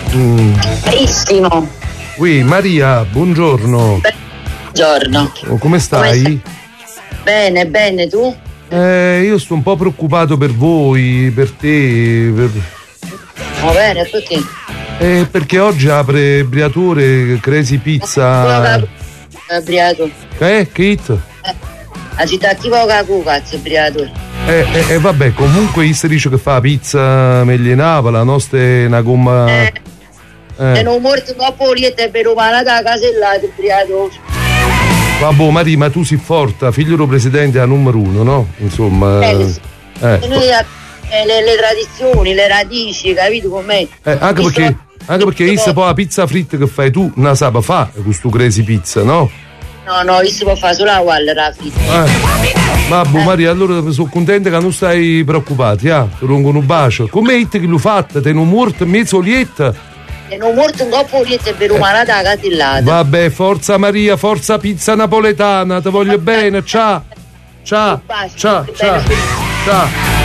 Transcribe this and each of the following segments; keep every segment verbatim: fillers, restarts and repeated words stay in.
Mm. Carissimo. Oui, Maria, buongiorno. Buongiorno. Oh, come stai? Come stai? Bene, bene, tu? Eh, io sto un po' preoccupato per voi, per te. Per... Va bene, perché? Eh, perché oggi apre Briatore Crazy Pizza. Briatore. Eh, che hit? Eh, la città chi vuole che cazzo, Briatore. Eh, eh, eh, vabbè, comunque si dice che fa la pizza meglio la nostra è una gomma. Eh, eh. E non morto dopo liete per umana da casellata, Briatore. Vabbè, Maria, ma tu sei forte, figlio del presidente a numero uno, no? Insomma. Eh, sì. eh. E noi, eh, le, le tradizioni, le radici, capito com'è? Eh, anche perché, sono... anche perché io poi la pizza fritta che fai tu, non sa fa questo Crazy Pizza, no? No, no, io si può fare solo la gualla, la fritta. Eh. Vabbè, eh. Maria, allora sono contenta che non stai preoccupati, eh? Ti rungo un bacio. Come te che lo fatta? Te non morto mezzo lietta? E non morto un coppo lietto per umana da casellata. Vabbè, forza Maria, forza pizza napoletana, ti voglio bene, ciao. Ciao. Ciao, ciao. Ciao.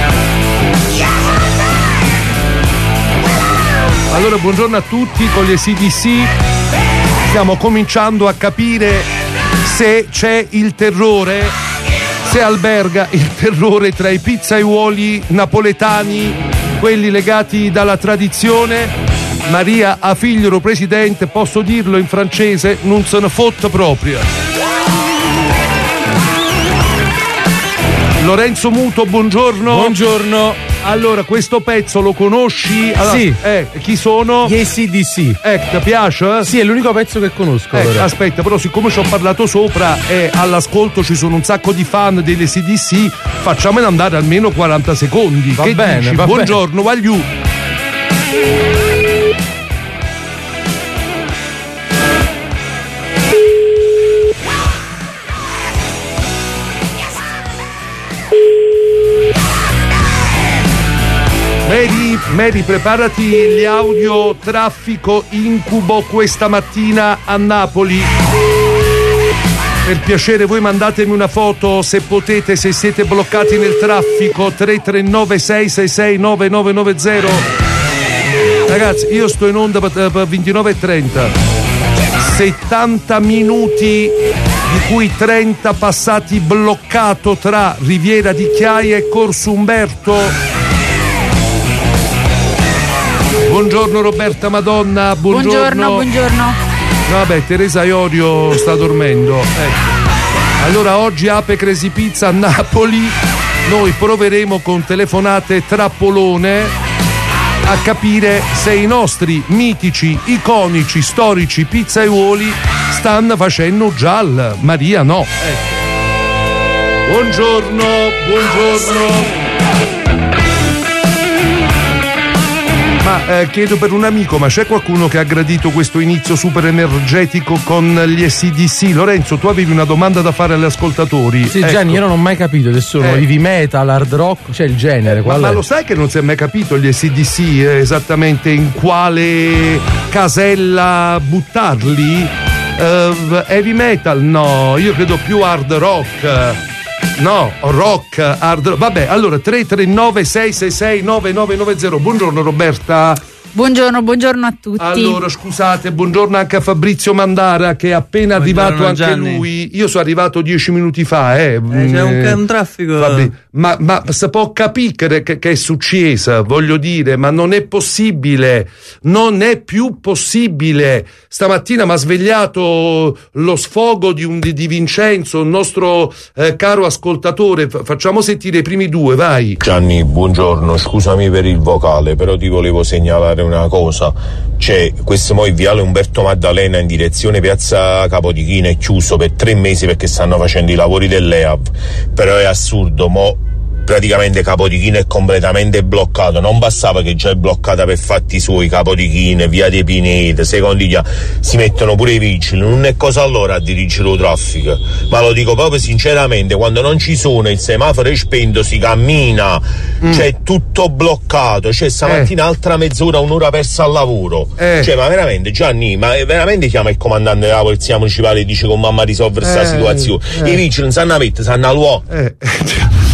Allora, buongiorno a tutti con gli A C D C. Stiamo cominciando a capire se c'è il terrore, se alberga il terrore tra i pizzaiuoli napoletani, quelli legati dalla tradizione. Maria ha figlio lo presidente, posso dirlo in francese, non se ne fotte proprio. Lorenzo Muto, buongiorno. Buongiorno. Allora, questo pezzo lo conosci? Allora, sì. Eh, chi sono? Gli A C D C. Eh, ti piace? Sì, è l'unico pezzo che conosco. Eh, allora. Aspetta, però siccome ci ho parlato sopra e all'ascolto ci sono un sacco di fan degli A C D C, facciamone andare almeno quaranta secondi. Va che bene, dici? va Buongiorno, Vagliù. Mary, Mary, preparati gli audio traffico incubo questa mattina a Napoli. Per piacere voi mandatemi una foto se potete, se siete bloccati nel traffico. Tre tre nove sei sei sei nove nove nove zero. Ragazzi, io sto in onda per ventinove e trenta. settanta minuti di cui trenta passati bloccato tra Riviera di Chiaia e Corso Umberto. Buongiorno Roberta Madonna, buongiorno. Buongiorno, buongiorno. Vabbè, Teresa Iorio sta dormendo. Ecco. Allora oggi apre Crazy Pizza a Napoli. Noi proveremo con telefonate trappolone a capire se i nostri mitici, iconici, storici pizzaiuoli stanno facendo giallo. Maria no. Ecco. Buongiorno, buongiorno. Ma eh, chiedo per un amico, ma c'è qualcuno che ha gradito questo inizio super energetico con gli A C D C? Lorenzo, tu avevi una domanda da fare agli ascoltatori. Sì, ecco. Gianni, io non ho mai capito se sono Eh. heavy metal, hard rock, cioè il genere. Ma, ma lo sai che non si è mai capito gli A C D C eh, esattamente in quale casella buttarli? Uh, heavy metal? No, io credo più hard rock. No, rock, hard rock. Vabbè, allora tre tre nove sei sei sei nove nove nove zero. Buongiorno Roberta. Buongiorno, buongiorno a tutti. Allora, scusate, buongiorno anche a Fabrizio Mandara che è appena Buongiorno, arrivato anche Gianni. lui. Io sono arrivato dieci minuti fa, eh. Eh, c'è un, un traffico. Fabri- ma, ma si può capire che, che è successo, voglio dire, ma non è possibile, non è più possibile. Stamattina mi ha svegliato lo sfogo di, un, di, di Vincenzo, il nostro eh, caro ascoltatore. F- facciamo sentire i primi due, vai. Gianni, buongiorno, scusami per il vocale, però ti volevo segnalare una cosa. C'è questo mo il viale Umberto Maddalena in direzione piazza Capodichino è chiuso per tre mesi perché stanno facendo i lavori dell'E A V, però è assurdo, mo praticamente Capodichino è completamente bloccato, non bastava che già è bloccata per fatti suoi Capodichino, via dei Pineti, secondi già si mettono pure i vigili, non è cosa allora a dirigere il traffico, ma lo dico proprio sinceramente, quando non ci sono, il semaforo è spento, si cammina, mm. c'è tutto bloccato, c'è stamattina eh. altra mezz'ora, un'ora persa al lavoro, eh. cioè ma veramente Gianni, ma veramente chiama il comandante della polizia municipale e dice come mamma risolvere questa eh. situazione, eh. i vigili non sanno mettere, sanno all'uomo. Eh.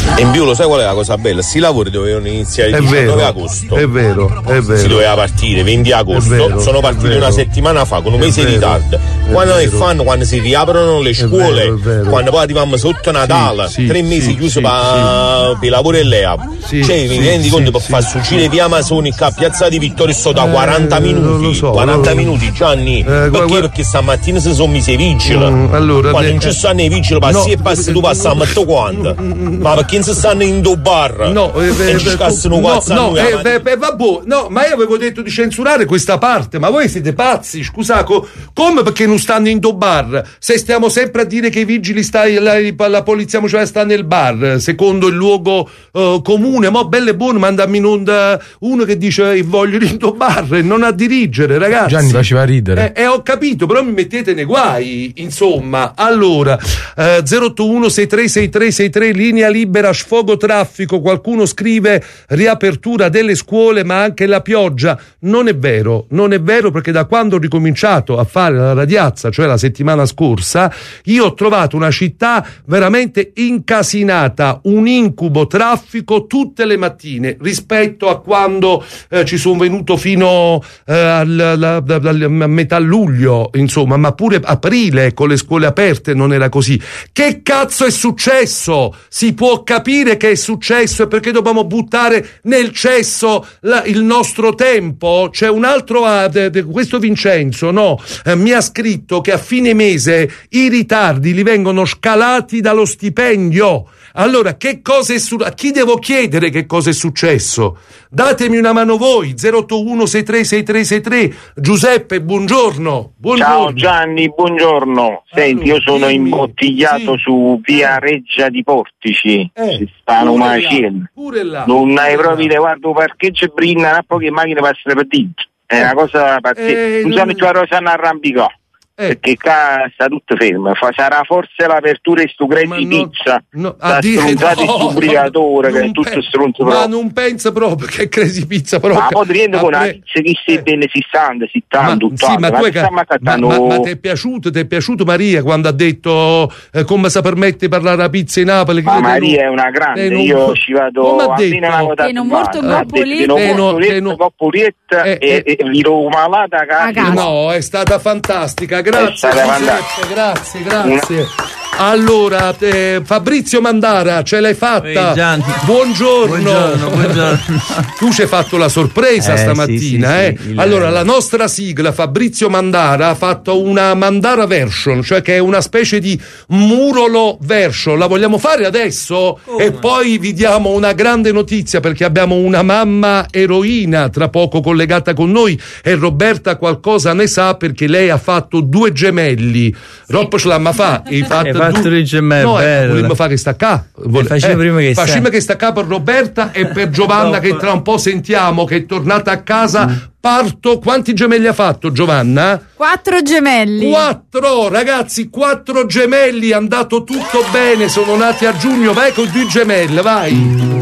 E in più lo sai qual è la cosa bella? Sti lavori dovevano iniziare il È diciannove vero, agosto. è vero, è vero. Si doveva partire venti agosto, vero, sono partiti una settimana fa con un è mese di vero, ritardo. è Quando vero. che fanno? Quando si riaprono le scuole, vero, è vero. quando poi arriviamo sotto Natale, Sì, sì, tre mesi sì, chiusi sì, per i lavori e lei apre. Sì, cioè, sì, mi rendi sì, conto per sì, far sì. succedere via Masonica a Piazza di Vittorio sto da Eh, quaranta minuti. non lo so, quaranta non lo- minuti, Gianni. Eh, perché? guarda- Perché stamattina si sono mesi i vigili. Mm, allora, quando de- non ci stanno i vigili, passi no, e passi, tu passi a metto quanto? Ma perché non si stanno in due bar? No, eh, e eh, ci eh, scassano no, cazzo a no, noi, eh, ma- beh, beh, vabbè, no, ma io avevo detto di censurare questa parte, ma voi siete pazzi, scusa, co- come perché non stanno in do bar? Se stiamo sempre a dire che i vigili sta, la, la polizia cioè sta nel bar, secondo il luogo eh, comune, mo belle buone, mandami in onda uno che dice eh, voglio in do bar e non a dirigere, ragazzi. Gianni faceva ridere. Eh, eh, ho capito, però mi mettete nei guai, insomma. Allora, eh, zero otto uno sei tre sei tre sei tre, linea libera, sfogo traffico, qualcuno scrive riapertura delle scuole ma anche la pioggia. Non è vero, non è vero, perché da quando ho ricominciato a fare la radiazza, cioè la settimana scorsa, io ho trovato una città veramente incasinata, un incubo traffico tutte le mattine rispetto a quando eh, ci sono venuto fino eh, al, la, la, la, a metà luglio, insomma, ma pure aprile con le scuole aperte non era così. Che cazzo è successo? Si può capire che è successo e perché dobbiamo buttare nel cesso la, il nostro tempo? C'è un altro, ah, de, de, questo Vincenzo, no, eh, mi ha scritto che a fine mese i ritardi li vengono scalati dallo stipendio. Allora, che cosa è su- a chi devo chiedere che cosa è successo? Datemi una mano voi. Zero otto uno sei tre sei tre sei tre. Giuseppe, buongiorno. Buongiorno. Ciao Gianni, buongiorno. Senti, io sono dimmi. imbottigliato Sì. su via Reggia di Portici. Eh, Si stanno pure là, macendo. pure là, Non hai pure proprio là. idea, guarda, il parcheggio e brinda, a poche macchine passano per dentro. È una cosa pazzesca. Eh, non non- so se la rosa hanno arrampicata. Eh. Perché qua sta tutto fermo. Fa- sarà forse l'apertura di sto Ma Crazy no- Pizza. no, sta a dire- stronzato no, sto brigatore che è non tutto pe- stronzo ma proprio. non pensa proprio che è Crazy Pizza però Ma poi ti rendi con una apre- pizza che si eh. bene si stanno, si Ma, stanno, sì, ma, tu hai ca- stiamo ma, accattando. ma, ma ti è piaciuto, ti è piaciuto Maria quando ha detto eh, come si permette di parlare la pizza in Napoli? Ma Che Maria non- è una grande, eh, non- io ci vado come ha almeno detto? una volta a Che non settimana. molto Ha detto Goppoli- che non Eh, no, molto che letto, no- Goppolietta eh, e, eh. e vi malata a casa. A casa. No, è stata fantastica, grazie È stata Giuseppe, fantastica. grazie, grazie. Allora, eh, Fabrizio Mandara, ce l'hai fatta? Ehi, Gianni. Buongiorno. Buongiorno, buongiorno. Tu ci hai fatto la sorpresa Eh, stamattina, sì, sì, eh? sì, il- Allora, la nostra sigla, Fabrizio Mandara, ha fatto una Mandara version, cioè che è una specie di Murolo version. La vogliamo fare adesso? Come? E poi vi diamo una grande notizia perché abbiamo una mamma eroina tra poco collegata con noi e Roberta qualcosa ne sa perché lei ha fatto due gemelli. Rob ce l'ha ma fa, hai fatto, Hai fatto due- i gemelli, no, eh, bello. volevo fare che sta qua. Vole- facevo prima che sta- facciamo che sta qua per Roberta e per Giovanna che tra un po' sentiamo che è tornata a casa. Parto, quanti gemelli ha fatto Giovanna? Quattro gemelli. Quattro, ragazzi, quattro gemelli, è andato tutto bene, sono nati a giugno, vai con due gemelli, vai.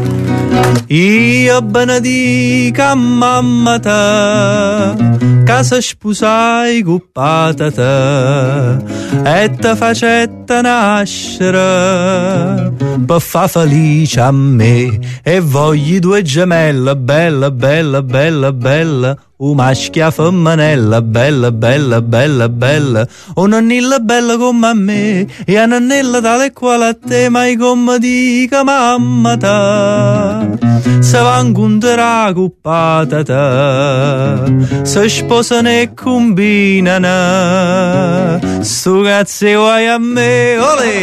Io benedica mamma ta, casa sposai cuppata ta, e te facetta nascere, per fa felice a me, e voglio due gemelle, bella, bella, bella, bella, un maschio e femminella, bella, bella, bella, bella, un annilla bella come a me, e un annella tale quale a te, mai come dica mamma ta, se va incontrare cuppata ta, se sposano e combinano, sto cazzo vuoi a me,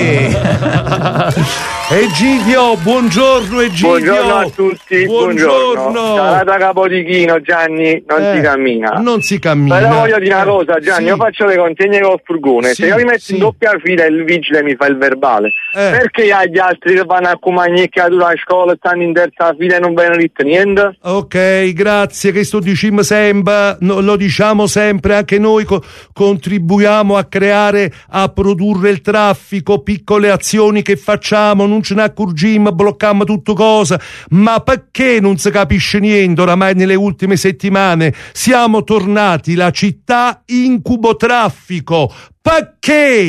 olè! Egidio, buongiorno Egidio. Buongiorno a tutti, buongiorno. Ciao da Capodichino, Gianni, non Eh, si cammina. Non si cammina. Però voglio dire una cosa, Gianni, Sì. io faccio le consegne col furgone, Sì, se io mi metto sì. in doppia fila e il vigile mi fa il verbale, Eh. perché gli altri che vanno a comagnecchiatura a scuola stanno in terza fila e non vengono detto niente? Ok, grazie, che sto dicendo sempre, no, lo diciamo sempre, anche noi co- contribuiamo a creare, a produrre il traffico, piccole azioni che facciamo, non ce ne accorgiamo, blocchiamo tutto cosa, ma perché non si capisce niente oramai nelle ultime settimane? Siamo tornati la città incubo traffico, perché?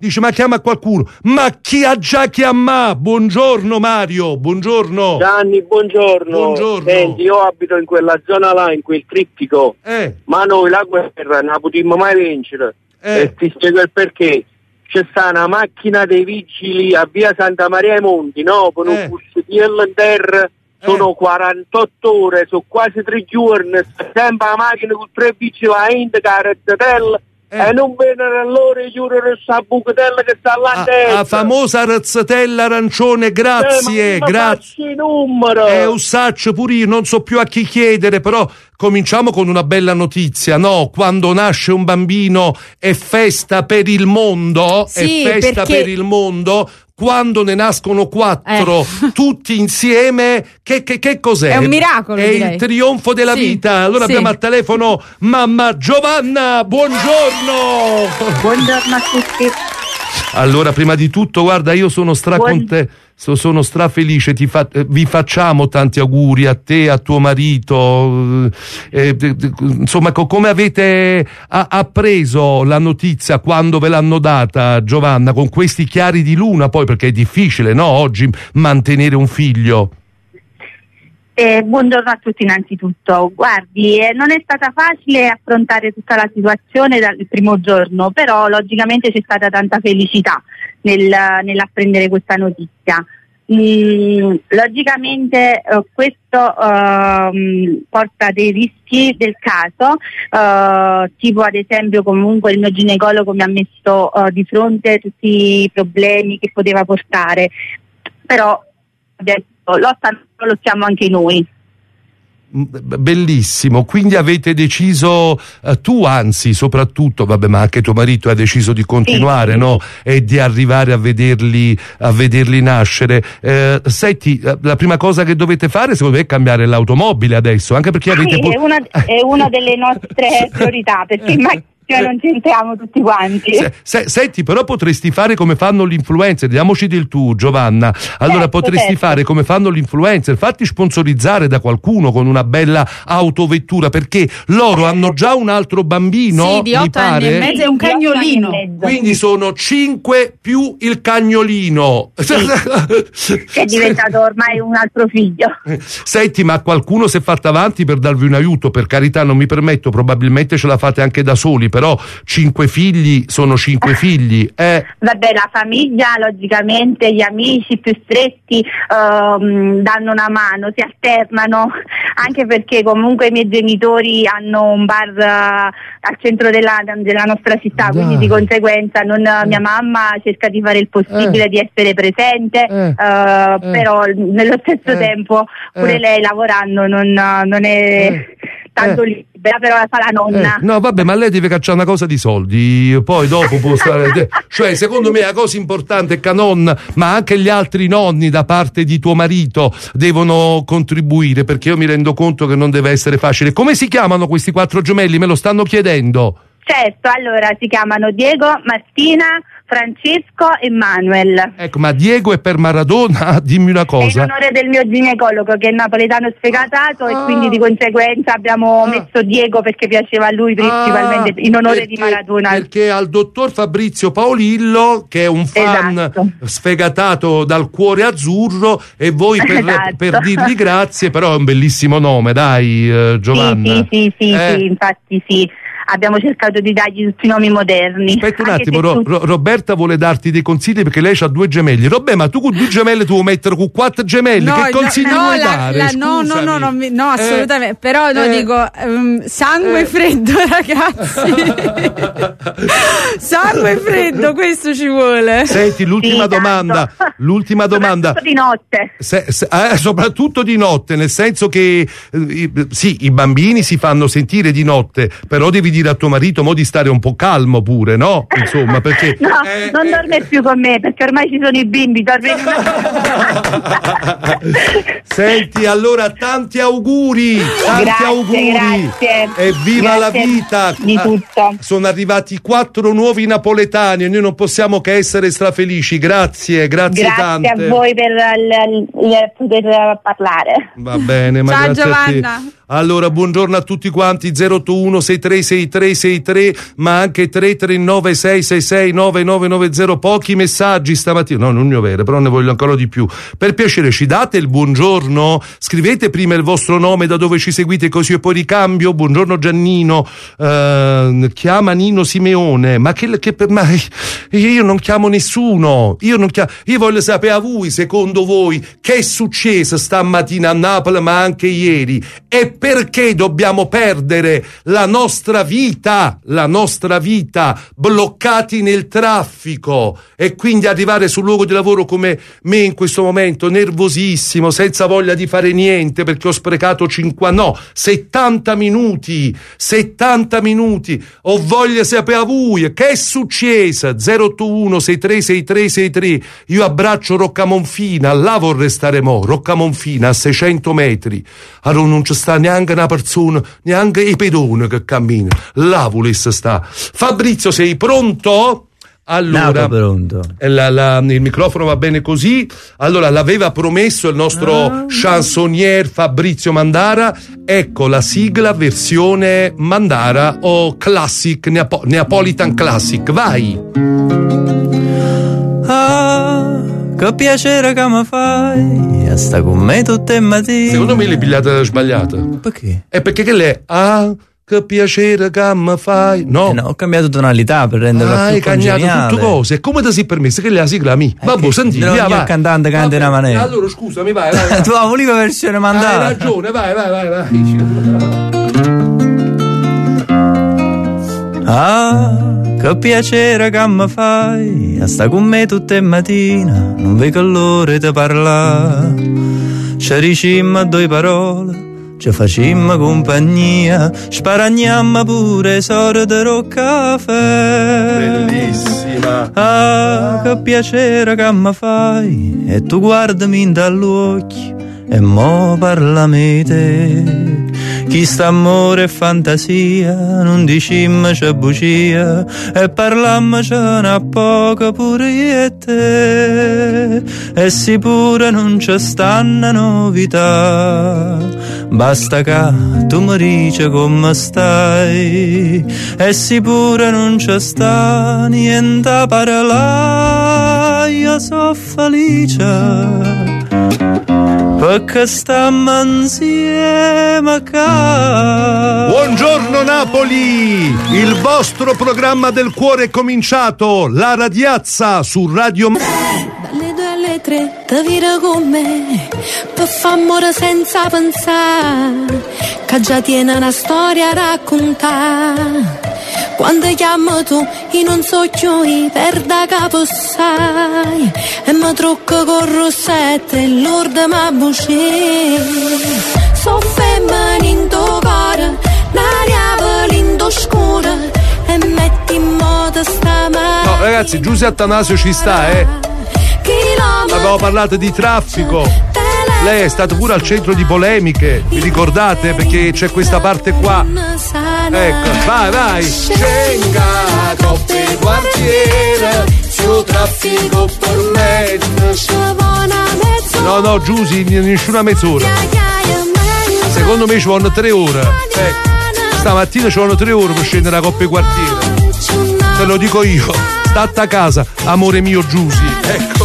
dice ma chiama qualcuno, ma chi ha già chiamato? Buongiorno Mario, buongiorno. Gianni, buongiorno. Buongiorno. Senti, io abito in quella zona là, in quel trittico, Eh. ma noi la guerra non la potremmo mai vincere. Eh. E ti spiego il perché. C'è sta una macchina dei vigili a via Santa Maria ai Monti, no? Con Eh. un bussettiello in terra, sono quarantotto ore, sono quasi tre giorni, sta sempre la macchina con tre vigili a indicare il Eh. e non vengono loro e giuro questa bucatella che sta là La dentro. famosa razzatella arancione, grazie, Eh, ma grazie. il numero. Eh, Ussaccio, pure io non so più a chi chiedere, però cominciamo con una bella notizia, no? Quando nasce un bambino è festa per il mondo, Sì, è festa perché- per il mondo. Quando ne nascono quattro Eh. tutti insieme, che, che, che cos'è? È un miracolo, È direi. il trionfo della Sì, vita. Allora sì. abbiamo al telefono mamma Giovanna, buongiorno! Buongiorno a tutti. Allora, prima di tutto, guarda, io sono straconte, so- sono strafelice, ti fa- eh, vi facciamo tanti auguri a te, a tuo marito, eh, eh, eh, insomma, co- come avete a- appreso la notizia, quando ve l'hanno data, Giovanna, con questi chiari di luna, poi, perché è difficile, no, oggi mantenere un figlio. Eh, buongiorno a tutti innanzitutto. Guardi, eh, non è stata facile affrontare tutta la situazione dal primo giorno, però logicamente c'è stata tanta felicità nel, nell'apprendere questa notizia. Mm, logicamente eh, questo ehm, porta dei rischi del caso, eh, tipo ad esempio comunque il mio ginecologo mi ha messo eh, di fronte tutti i problemi che poteva portare, però adesso lo stanno lo siamo anche noi. Bellissimo, quindi avete deciso, eh, tu anzi soprattutto, vabbè, ma anche tuo marito ha deciso di continuare, Sì. no? E di arrivare a vederli, a vederli nascere. Eh, senti, eh, la prima cosa che dovete fare secondo me è cambiare l'automobile adesso, anche perché avete... Sì, pu- è una, è una delle nostre priorità, perché in macchina non ci entriamo tutti quanti. Se- se- senti, però potresti fare come fanno gli influencer, diamoci del tu, Giovanna. Allora Certo, potresti certo. fare come fanno gli influencer, fatti sponsorizzare da qualcuno con una bella autovettura, perché loro hanno già un altro bambino, Sì, di mi otto anni pare. e mezzo e un Di otto anni e cagnolino. mezzo. Quindi sono cinque più il cagnolino. Che è diventato ormai un altro figlio. Senti, ma qualcuno si è fatto avanti per darvi un aiuto? Per carità, non mi permetto, probabilmente ce la fate anche da soli, però cinque figli sono cinque figli. Eh. Vabbè, la famiglia, logicamente, gli amici più stretti ehm, danno una mano, si alternano, anche perché comunque i miei genitori hanno un bar eh, al centro della, della nostra città, Dai. quindi di conseguenza non, mia mamma cerca di fare il possibile Eh. di essere presente, Eh. eh, però nello stesso Eh. tempo pure Eh. lei lavorando non, non è Eh. tanto Eh. libera, però la fa la nonna. Eh, no, vabbè, ma lei deve cacciare una cosa di soldi, poi dopo può stare. de- cioè, secondo me la cosa importante è che non, ma anche gli altri nonni da parte di tuo marito devono contribuire, perché io mi rendo conto che non deve essere facile. Come si chiamano questi quattro gemelli? Me lo stanno chiedendo. Certo, allora si chiamano Diego, Martina, Francesco e Manuel. Ecco, ma Diego è per Maradona? Dimmi una È in cosa. onore del mio ginecologo che è napoletano sfegatato Ah. e quindi di conseguenza abbiamo Ah. messo Diego perché piaceva a lui principalmente Ah, in onore perché- di Maradona. Perché al dottor Fabrizio Paolillo, che è un fan Esatto. sfegatato dal cuore azzurro, e voi per, Esatto. per dirgli grazie, però è un bellissimo nome, dai, eh, Giovanna. Sì, sì, sì, sì, Eh, sì, infatti sì. Abbiamo cercato di dargli tutti i nomi moderni. Aspetta un Anche attimo, se Ro- tu- Ro- Roberta vuole darti dei consigli perché lei ha due gemelli. Robè, ma tu con due gemelli tu vuoi mettere con quattro gemelli? No, che consigli no, vuoi la- dare? la- no, no, no, no, mi- no, Eh, assolutamente. Però no, eh, dico ehm, sangue eh. freddo, ragazzi. Sangue freddo, questo ci vuole. Senti, l'ultima Sì, tanto. domanda. L'ultima domanda. Soprattutto di notte. Se- se- eh, soprattutto di notte, nel senso che eh, i- sì, i bambini si fanno sentire di notte, però devi dire a tuo marito mo di stare un po' calmo pure, no? Insomma, perché No, eh, non eh, dorme più con me perché ormai ci sono i bimbi, dorme in una... Senti, allora tanti auguri, tanti Grazie, auguri. grazie. E viva la Grazie vita. di tutto. Ah, sono arrivati quattro nuovi napoletani e noi non possiamo che essere strafelici. Grazie, grazie, Grazie tante. a voi per il, il- il poter parlare. Va bene, ma Ciao, grazie a te. Giovanna. Allora, buongiorno a tutti quanti, zero otto uno sei tre sei tre sei tre, ma anche tre tre nove sei sei sei nove nove nove zero. Pochi messaggi stamattina, no, non ne ho vero, però ne voglio ancora di più. Per piacere, ci date il buongiorno? Scrivete prima il vostro nome, da dove ci seguite, così io poi ricambio. Buongiorno Giannino, uh, chiama Nino Simeone, ma che, che per me, io non chiamo nessuno, io non chiamo, io voglio sapere a voi, secondo voi, che è successo stamattina a Napoli, ma anche ieri, e perché dobbiamo perdere la nostra vita, la nostra vita, bloccati nel traffico, e quindi arrivare sul luogo di lavoro come me in questo momento, nervosissimo, senza voglia di fare niente perché ho sprecato cinquanta, no, settanta minuti, settanta minuti, ho voglia sapere a voi, che è successo? zero otto uno sei tre sei tre sei tre, io abbraccio Roccamonfina, là vorrei stare mo, Roccamonfina a seicento metri, allora non ci sta neanche una persona, neanche i pedoni che cammina, là volesse sta. Fabrizio, sei pronto? Allora, pronto. La, la, il microfono va bene così. Allora, l'aveva promesso il nostro ah. chansonnier Fabrizio Mandara. Ecco la sigla versione Mandara o Classic, Neapo- Neapolitan Classic. Vai. Ah, che piacere che mi fai, sta con me tutte le mattine. Secondo me l'hai pigliata sbagliata. Perché? È perché che lei ah, che piacere che mi fai. No, eh no, ho cambiato tonalità per renderla ah, più hai cambiato congeniale. tutte cose. E come ti sei permesso che lei la sigla a me? Vabbè, senti, via, vai. Il cantante canta in una maniera. Allora scusami, vai, vai, vai. Tu la volevi versione Mandara. Hai ragione, vai, vai, vai, vai. Ah, che piacere che mi fai, a sta con me tutte le mattine, non vedo l'ora di parlare. Ci dicimmo due parole, ci facimmo compagnia, sparagnammo pure sore di Roccaffè. Bellissima. Ah, che piacere che mi fai, e tu guardami dagli occhi, e mo parlami te. Chi sta amore e fantasia, non dicimmo c'è bugia, e parlammo c'è una poca pure io e te. E sì pure non c'è stanno novità, basta che tu mi dici come stai. E sì pure non c'è sta niente a parlare, io so felice perché stiamo insieme qua. Buongiorno Napoli, il vostro programma del cuore è cominciato, la radiazza su Radio Dalle due alle tre ti vira con me, per far amore senza pensare, che già tiene una storia a raccontare. Quando chiamo tu, io non so chi, perda capo sai, e mi trucco con rossetto e l'orda mi bucè. So femmina in tuo cuore, l'aria velindo scura, e metti in moto sta mano. No ragazzi, Giuseppe Attanasio ci sta, eh. Abbiamo parlato di traffico. Lei è stato pure al centro di polemiche, vi ricordate? Perché c'è questa parte qua. Ecco, vai, vai. Scenga, coppe quartiere, su traffico per me. No, no, Giusy, nessuna mezz'ora. Secondo me ci vogliono tre ore. Ecco, stamattina ci vogliono tre ore per scendere a coppe quartiere. Te lo dico io. State a casa, amore mio Giusy. Ecco.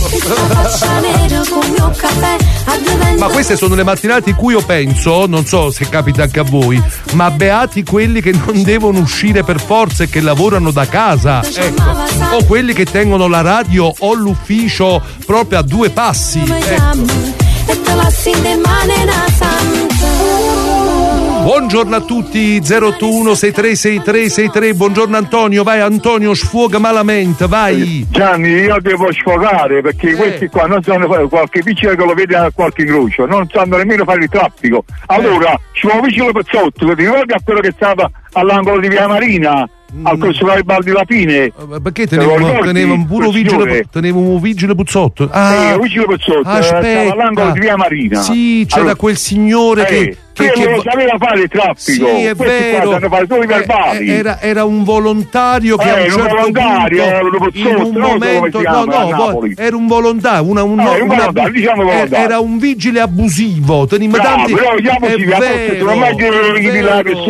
Ma queste sono le mattinate in cui io penso, non so se capita anche a voi, ma beati quelli che non devono uscire per forza e che lavorano da casa, ecco, o quelli che tengono la radio o l'ufficio proprio a due passi, ecco. Buongiorno a tutti, zero otto uno sei tre sei tre sei tre, buongiorno Antonio, vai Antonio, sfoga malamente, vai. Gianni, io devo sfogare perché eh. questi qua non sanno fare qualche piccolo che lo vede a qualche incrocio, non sanno nemmeno fare il traffico. Allora, eh. ci muovo vicino Pezzotto, che ti ricordi a quello che stava all'angolo di Via Marina, al corso Garibaldi Lapine. Perché tenevo, tenevo un puro vigile, tenevo un vigile Puzzotto. Ah, eh, vigile Puzzotto, aspetta. stava all'angolo di Via Marina. Sì, c'era allora, quel signore eh, che che, che lo sapeva fare il traffico. Sì, è vero. Fare solo i verbali. Era, era un volontario che eh, a un certo un volontario, punto, in un momento, no, no, era un volontario, una, un, no, una, un volontario, diciamo volontario. Era un vigile abusivo. Teniamo Bravo, tanti. Però chiamiamoci via, forse non mai che là che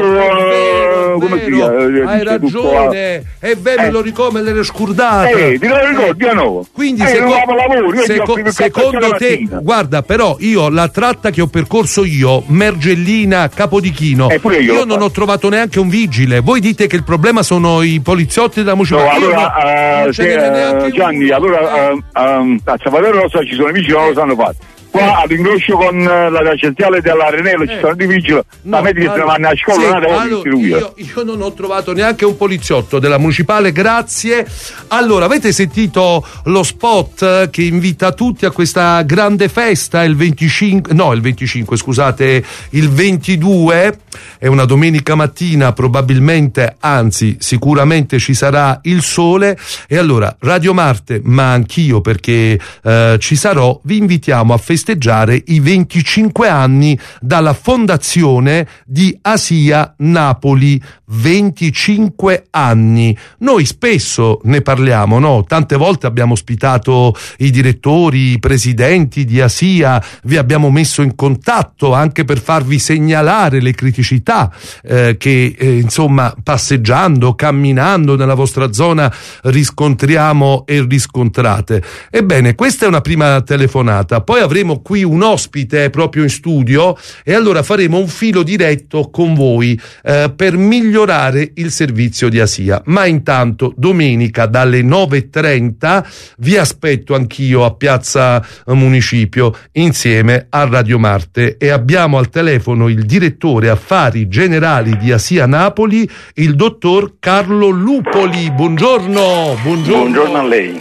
sono come si chiama? Hai ragione, è vero, me lo ricordo, me l'ero scordato. Eh, ti lo ricordi a noi? Quindi eh, secondo, lavoro, seco, secondo te, guarda, però io la tratta che ho percorso io, Mergellina, Capodichino, eh, io, io non ho trovato neanche un vigile. Voi dite che il problema sono i poliziotti della municipalità. No, allora, uh, se, uh, Gianni, un... allora uh, um, a Zavatero Rossa ci sono i vigili, non lo sanno fare. Qua all'ingresso con la, la centrale dell'Arenello eh. ci sono di vigili, no, ma vedi che allora, vanno a scuola, sì, non allora, io, io non ho trovato neanche un poliziotto della municipale, grazie. Allora, avete sentito lo spot che invita tutti a questa grande festa il venticinque, no il venticinque scusate, il ventidue, è una domenica mattina, probabilmente, anzi sicuramente ci sarà il sole, e allora Radio Marte, ma anch'io perché eh, ci sarò, vi invitiamo a festeggiare festeggiare i venticinque anni dalla fondazione di Asia Napoli. venticinque anni. Noi spesso ne parliamo, no? Tante volte abbiamo ospitato i direttori, i presidenti di Asia, vi abbiamo messo in contatto anche per farvi segnalare le criticità eh, che eh, insomma passeggiando, camminando nella vostra zona riscontriamo e riscontrate. Ebbene, questa è una prima telefonata, poi avremo qui un ospite proprio in studio e allora faremo un filo diretto con voi eh, per migliorare il servizio di Asia. Ma intanto domenica dalle nove e trenta vi aspetto anch'io a Piazza Municipio insieme a Radio Marte, e abbiamo al telefono il direttore affari generali di Asia Napoli, il dottor Carlo Lupoli. Buongiorno, buongiorno. Buongiorno a lei.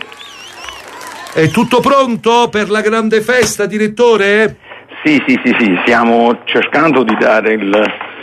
È tutto pronto per la grande festa, direttore? Sì, sì, sì, sì, stiamo cercando di dare il,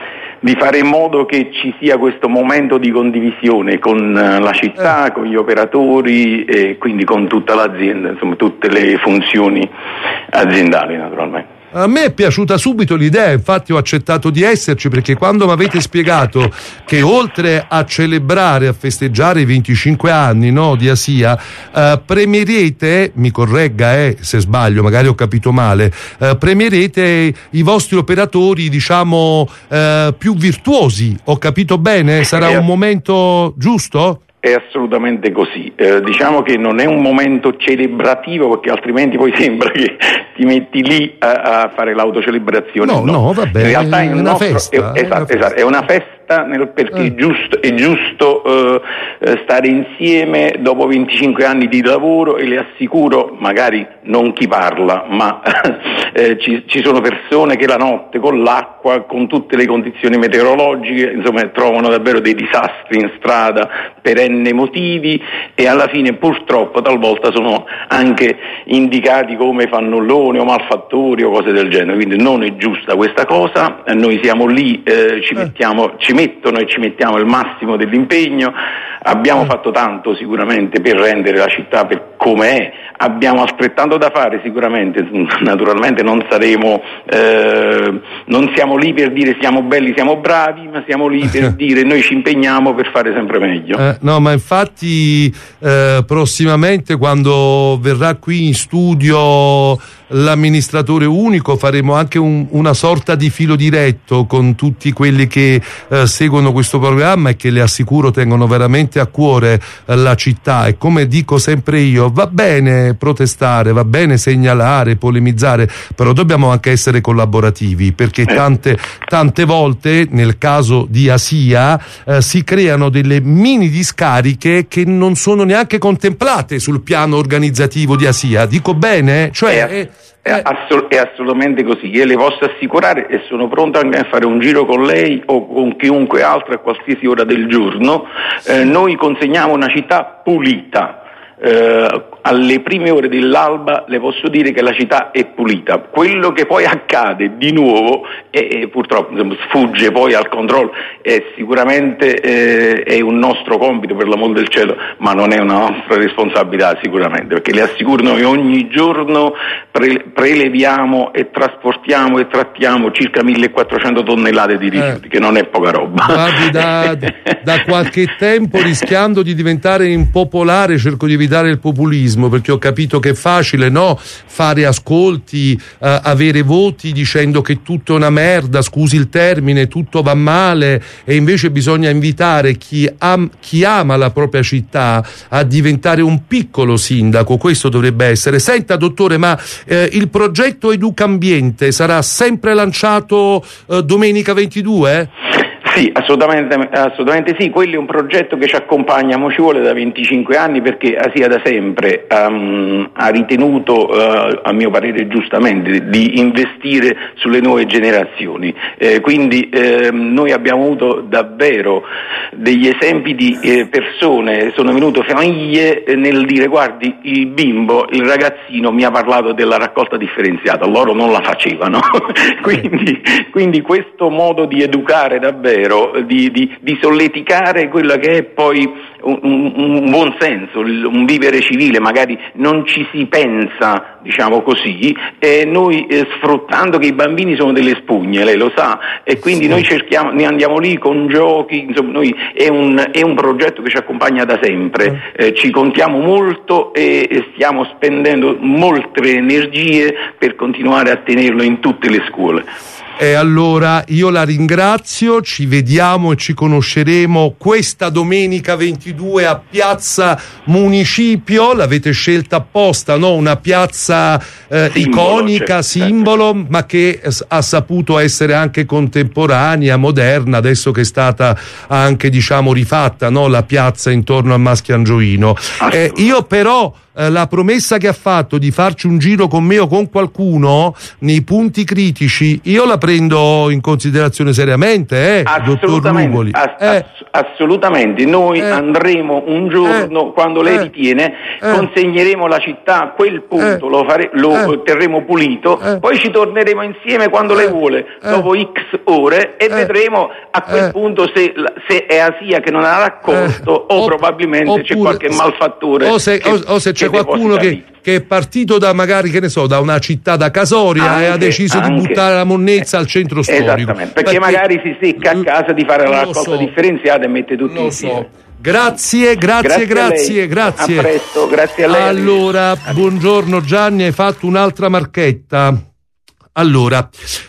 di fare in modo che ci sia questo momento di condivisione con la città, eh. con gli operatori e quindi con tutta l'azienda, insomma tutte le funzioni aziendali naturalmente. A me è piaciuta subito l'idea, infatti ho accettato di esserci, perché quando mi avete spiegato che oltre a celebrare, a festeggiare i venticinque anni, no, di Asia, eh, premierete, mi corregga eh, se sbaglio, magari ho capito male, eh, premierete i vostri operatori, diciamo, eh, più virtuosi, ho capito bene? Sarà un momento giusto? È assolutamente così, eh, diciamo che non è un momento celebrativo, perché altrimenti poi sembra che ti metti lì a, a fare l'autocelebrazione. No, no, no, va bene, in realtà è, è, una, nostro, festa, è, è, esatto, una festa. esatto, è una festa nel, perché eh. è giusto, è giusto eh, stare insieme dopo venticinque anni di lavoro, e le assicuro, magari non chi parla, ma eh, ci, ci sono persone che la notte con l'acqua, con tutte le condizioni meteorologiche, insomma trovano davvero dei disastri in strada per n motivi, e alla fine purtroppo talvolta sono anche indicati come fannulloni o malfattori o cose del genere, quindi non è giusta questa cosa. Noi siamo lì, eh, ci mettiamo, ci mettono e ci mettiamo il massimo dell'impegno. Abbiamo fatto tanto sicuramente per rendere la città per come è, abbiamo altrettanto da fare sicuramente, naturalmente non saremo, eh, non siamo lì per dire siamo belli, siamo bravi, ma siamo lì per dire noi ci impegniamo per fare sempre meglio. Eh, no, ma infatti eh, prossimamente quando verrà qui in studio l'amministratore unico faremo anche un, una sorta di filo diretto con tutti quelli che eh, seguono questo programma e che, le assicuro, tengono veramente a cuore eh, la città. E come dico sempre io, va bene protestare, va bene segnalare, polemizzare, però dobbiamo anche essere collaborativi, perché tante, tante volte nel caso di Asia eh, si creano delle mini discariche che non sono neanche contemplate sul piano organizzativo di Asia. Dico bene? Cioè eh. È, assol- è assolutamente così, io le posso assicurare, e sono pronto anche a fare un giro con lei o con chiunque altro a qualsiasi ora del giorno. Eh, noi consegniamo una città pulita, eh, alle prime ore dell'alba le posso dire che la città è pulita. Quello che poi accade di nuovo e, e purtroppo insomma, sfugge poi al controllo, è sicuramente eh, è un nostro compito, per l'amor del cielo, ma non è una nostra responsabilità sicuramente, perché le assicuro noi ogni giorno pre- preleviamo e trasportiamo e trattiamo circa millequattrocento tonnellate di rifiuti, eh. che non è poca roba. Guardi, da, da qualche tempo, rischiando di diventare impopolare, cerco di evitare il populismo, perché ho capito che è facile, no? Fare ascolti, eh, avere voti dicendo che tutto è una merda, scusi il termine, tutto va male, e invece bisogna invitare chi, am, chi ama la propria città a diventare un piccolo sindaco. Questo dovrebbe essere. Senta dottore, ma eh, il progetto Educambiente sarà sempre lanciato eh, domenica ventidue? Sì, assolutamente, assolutamente sì, quello è un progetto che ci accompagna, mo ci vuole da venticinque anni, perché sia da sempre um, ha ritenuto, uh, a mio parere giustamente, di investire sulle nuove generazioni. Eh, quindi eh, noi abbiamo avuto davvero degli esempi di eh, persone, sono venute famiglie eh, nel dire guardi, il bimbo, il ragazzino mi ha parlato della raccolta differenziata, loro non la facevano. quindi, quindi questo modo di educare davvero, Di, di, di solleticare quello che è poi un, un, un buon senso, un vivere civile, magari non ci si pensa, diciamo così, e noi eh, sfruttando che i bambini sono delle spugne, lei lo sa, e quindi sì. noi cerchiamo, ne andiamo lì con giochi, insomma, noi, è, un, è un progetto che ci accompagna da sempre, eh, ci contiamo molto e, e stiamo spendendo molte energie per continuare a tenerlo in tutte le scuole. E allora io la ringrazio, ci vediamo e ci conosceremo questa domenica ventidue a Piazza Municipio. L'avete scelta apposta, no? Una piazza eh, simbolo, iconica, certo, simbolo, certo. ma che ha saputo essere anche contemporanea, moderna, adesso che è stata anche, diciamo, rifatta, no? La piazza intorno a Maschiangioino. Eh, io però eh, la promessa che ha fatto di farci un giro con me o con qualcuno nei punti critici, io la prendo in considerazione seriamente, eh, dottor Ruvoli. Ass- eh. Assolutamente, noi eh. andremo un giorno, eh. quando lei eh. ritiene, eh. consegneremo la città a quel punto, eh. lo, fare- lo eh. terremo pulito, eh. poi ci torneremo insieme quando eh. lei vuole, eh. dopo X ore, e eh. vedremo a quel eh. punto se, se è Asia che non ha raccolto eh. o, o probabilmente oppure, c'è qualche malfattore. O se, che, o, o se c'è qualcuno che, che è partito da, magari, che ne so, da una città da Casoria anche, e ha deciso anche. di buttare la monnezza al centro storico. Esattamente, perché, perché magari si secca a casa di fare la raccolta so. differenziata e mette tutti insieme. So. Grazie, grazie, grazie, grazie. grazie. A presto, grazie a lei. Allora, buongiorno Gianni, hai fatto un'altra marchetta. Allora,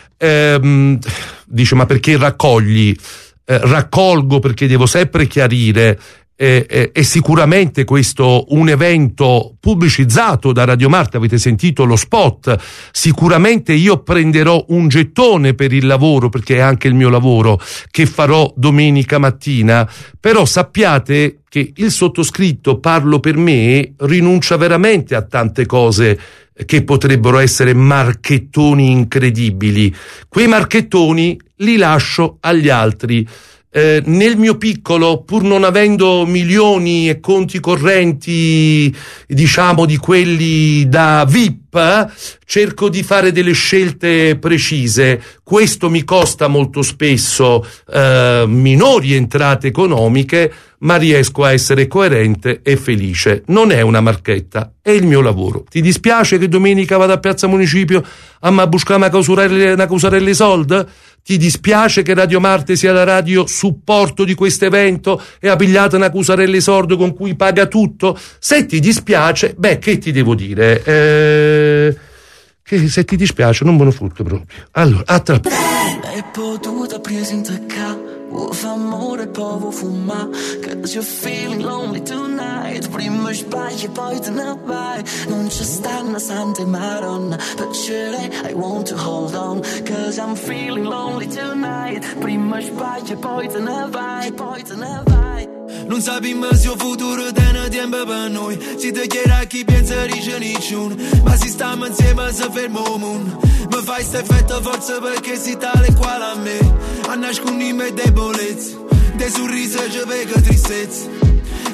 ehm, dice, ma perché raccogli? Eh, raccolgo perché devo sempre chiarire. Eh, eh, è sicuramente questo un evento pubblicizzato da Radio Marca, avete sentito lo spot, sicuramente io prenderò un gettone per il lavoro, perché è anche il mio lavoro che farò domenica mattina, però sappiate che il sottoscritto, parlo per me, rinuncia veramente a tante cose che potrebbero essere marchettoni incredibili. Quei marchettoni li lascio agli altri. Eh, nel mio piccolo, pur non avendo milioni e conti correnti, diciamo, di quelli da V I P, eh, cerco di fare delle scelte precise. Questo mi costa molto spesso eh, minori entrate economiche, ma riesco a essere coerente e felice. Non è una marchetta, è il mio lavoro. Ti dispiace che domenica vado a Piazza Municipio a ma buscare una causarella, una causarella soldi? Ti dispiace che Radio Marte sia la radio supporto di questo evento e ha pigliato una causarella sordo con cui paga tutto? Se ti dispiace, beh, che ti devo dire? Eh, che se ti dispiace non me ne fotto proprio. Allora, a tra poco. È potuta presentare. Vuoi fa amore poi vuoi fumare, cause you're feeling lonely tonight. Prima sbagli poi te ne vai. Non c'è sta una santa madonna, but surely I want to hold on, cause I'm feeling lonely tonight. Prima sbagli poi te ne vai, poi te ne vai. Non sappiamo se il futuro tiene tempo per noi. Si te chiede a chi pensa dice nessuno, ma si stiamo insieme se fermo il mondo. Mi fai sta effetto forza perché si tale quale a me. A nascondere me debolezze, dei sorrisi ci vega tristezza.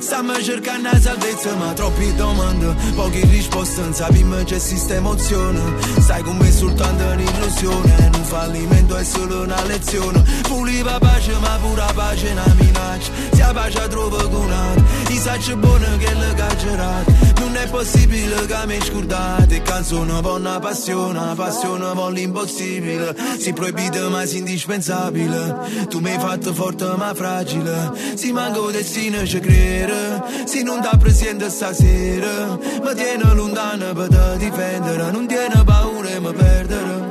Stiamo cercando la salvezza ma troppi domande, poche risposte, non sappiamo c'è questa emozione. Stai con me soltanto un'illusione, un fallimento è solo una lezione. Voleva pace ma pure pace è una minaccia, se la pace trova con altro, i sacci buoni che le caccerate. Non è possibile che mi scordate, canzone per una passione, una passione per l'impossibile. Si proibita ma si indispensabile, tu mi hai fatto forte ma fragile. Si manca il destino ci credere, se non da presente stasera, mi tiene lontano per te difendere, non tiene paura e mi perdere.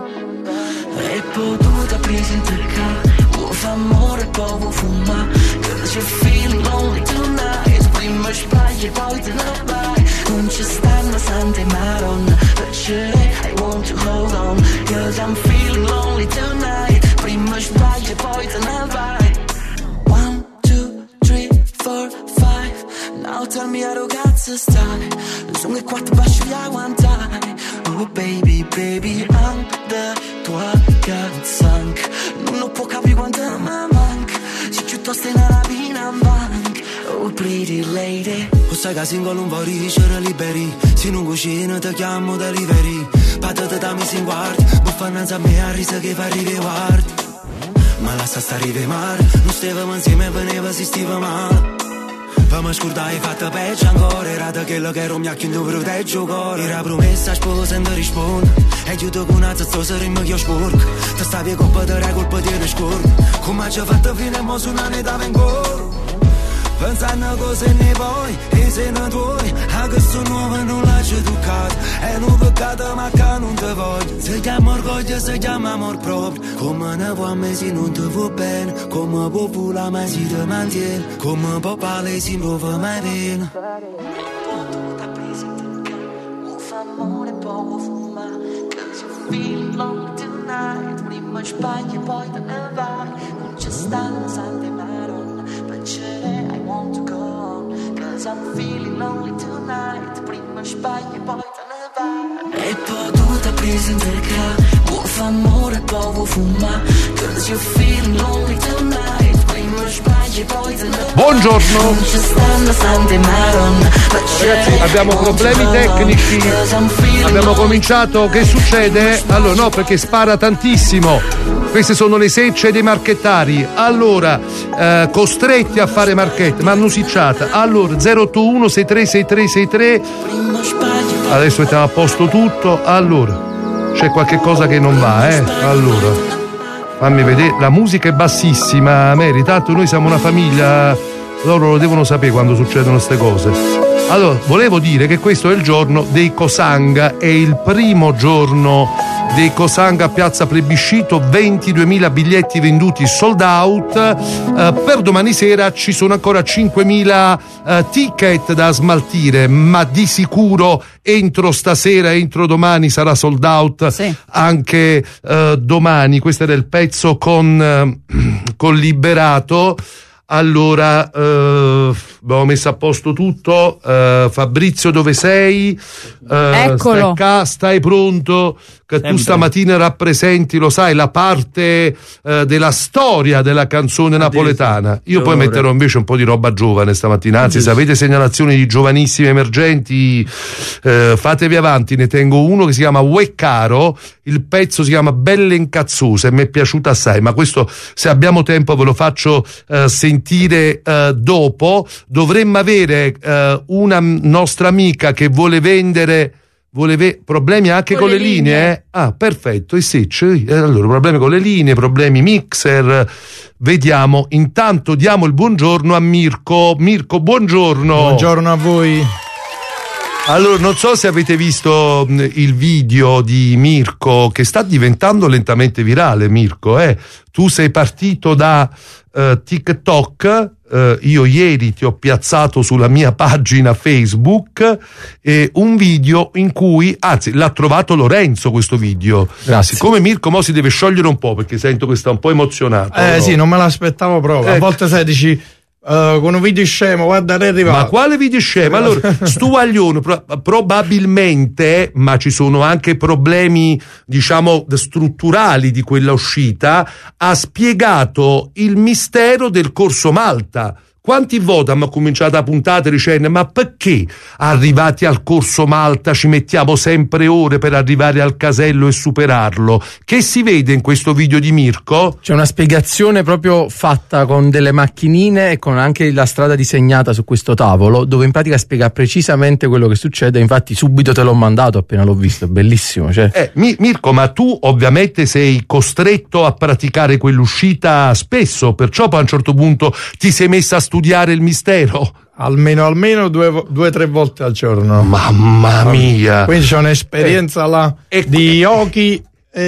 E potuta presentare, vuoi fa amore e poi vuoi fumare, cause you're feeling lonely tonight. Prima sbagli e poi te ne vai, non ci stanno sante maronna, perciò I want to hold on, cause I'm feeling lonely tonight. Prima sbagli e poi te ne vai. One, two, three, four, five, now tell me how cazzo stai, sono le quattro baci di aguantare. Oh baby, baby, I'm the tua canzone, non può capire quanto mi manca, se piuttosto è una rapina in banca. Oh pretty lady, o sai che singolo un po' ricere liberi, se non cucina ti chiamo delivery, patata da mi si guardi, buffananza a me a risa che fa arrivi guardi. Ma lascia stare arrivi mare, non stavamo insieme e veniva si stiva male. Fammi scordare, hai fatto peggio ancora, era da quello che ero mi ha chiuso per te giocare. Era promessa sposa e non risponde, e chiudo con una zazzosa rima che io sporco. Ti stavi colpa di re, colpa di scorpo, come ci ha fatto fine e mo su una neta vengo. Pensando cose ne vuoi, e se ne vuoi, a questo nuovo non lascio toccato. È un peccato ma che non ti voglio, si chiama orgoglio, si chiama amor proprio. Come ne vuoi a me se non ti vuoi bene, come può volare ma si ti mantiene, come può parlare si prova mai bene. Feeling lonely tonight, prima sbagli e poi te ne vai, non ci stanno sante maronna, perciò I want to go on, cause I'm feeling lonely tonight, prima sbagli e poi te ne vai. E potuta presentare, vuoi fa amore e poi vuoi fumare, cause you're feeling lonely tonight, prima sbagli e poi te ne vai. Buongiorno. Non ci stanno sante maronna, ragazzi, abbiamo problemi tecnici, abbiamo cominciato, che succede? Allora no, perché spara tantissimo, queste sono le secce dei marchettari, allora eh, costretti a fare marchette, ma annusicciata, allora zero otto uno sei tre sei tre sei tre, adesso mettiamo a posto tutto, allora c'è qualche cosa che non va, eh, allora fammi vedere, la musica è bassissima, Mary, tanto noi siamo una famiglia, loro lo devono sapere quando succedono queste cose. Allora, volevo dire che questo è il giorno dei Cosanga, è il primo giorno dei Cosanga a Piazza Plebiscito, ventiduemila biglietti venduti sold out, eh, per domani sera ci sono ancora cinquemila eh, ticket da smaltire, ma di sicuro entro stasera, entro domani sarà sold out, sì, anche eh, domani. Questo era il pezzo con, eh, con Liberato. Allora, eh, abbiamo messo a posto tutto. eh, Fabrizio, dove sei? Eh, Eccolo. Stai, ca- stai pronto? Che tu stamattina rappresenti, lo sai, la parte eh, della storia della canzone napoletana. Io poi metterò invece un po' di roba giovane stamattina. Anzi, se avete segnalazioni di giovanissimi emergenti, eh, fatevi avanti. Ne tengo uno che si chiama Ueccaro. Il pezzo si chiama Belle Incazzose e mi è piaciuto assai. Ma questo, se abbiamo tempo, ve lo faccio eh, sentire eh, dopo. Dovremmo avere eh, una nostra amica che vuole vendere. Vuole ve- problemi anche con, con le, le linee? linee? Eh? Ah, perfetto. E sì, eh, allora problemi con le linee, problemi mixer. Vediamo. Intanto diamo il buongiorno a Mirko. Mirko, buongiorno. Buongiorno a voi. Allora, non so se avete visto il video di Mirko, che sta diventando lentamente virale. Mirko, eh? Tu sei partito da uh, TikTok. Uh, io ieri ti ho piazzato sulla mia pagina Facebook eh, un video in cui, anzi, l'ha trovato Lorenzo questo video. Grazie. Siccome Mirko mo si deve sciogliere un po', perché sento che sta un po' emozionato. Eh no? Sì, non me l'aspettavo proprio. Ecco. A volte sai, dici uh, con un video scemo, guarda, è arrivato. Ma quale video scemo? Allora, Stuaglione pro- probabilmente, ma ci sono anche problemi, diciamo, strutturali di quella uscita, ha spiegato il mistero del Corso Malta. Quanti volte abbiamo cominciato a puntare dicendo ma perché arrivati al Corso Malta ci mettiamo sempre ore per arrivare al casello e superarlo? Che si vede in questo video di Mirko? C'è una spiegazione proprio fatta con delle macchinine e con anche la strada disegnata su questo tavolo, dove in pratica spiega precisamente quello che succede. Infatti subito te l'ho mandato appena l'ho visto, è bellissimo. Cioè. Eh, Mirko, ma tu ovviamente sei costretto a praticare quell'uscita spesso, perciò poi a un certo punto ti sei messa a studiare il mistero. Almeno almeno due o tre volte al giorno. Mamma mia! Quindi c'è un'esperienza eh. là e di occhi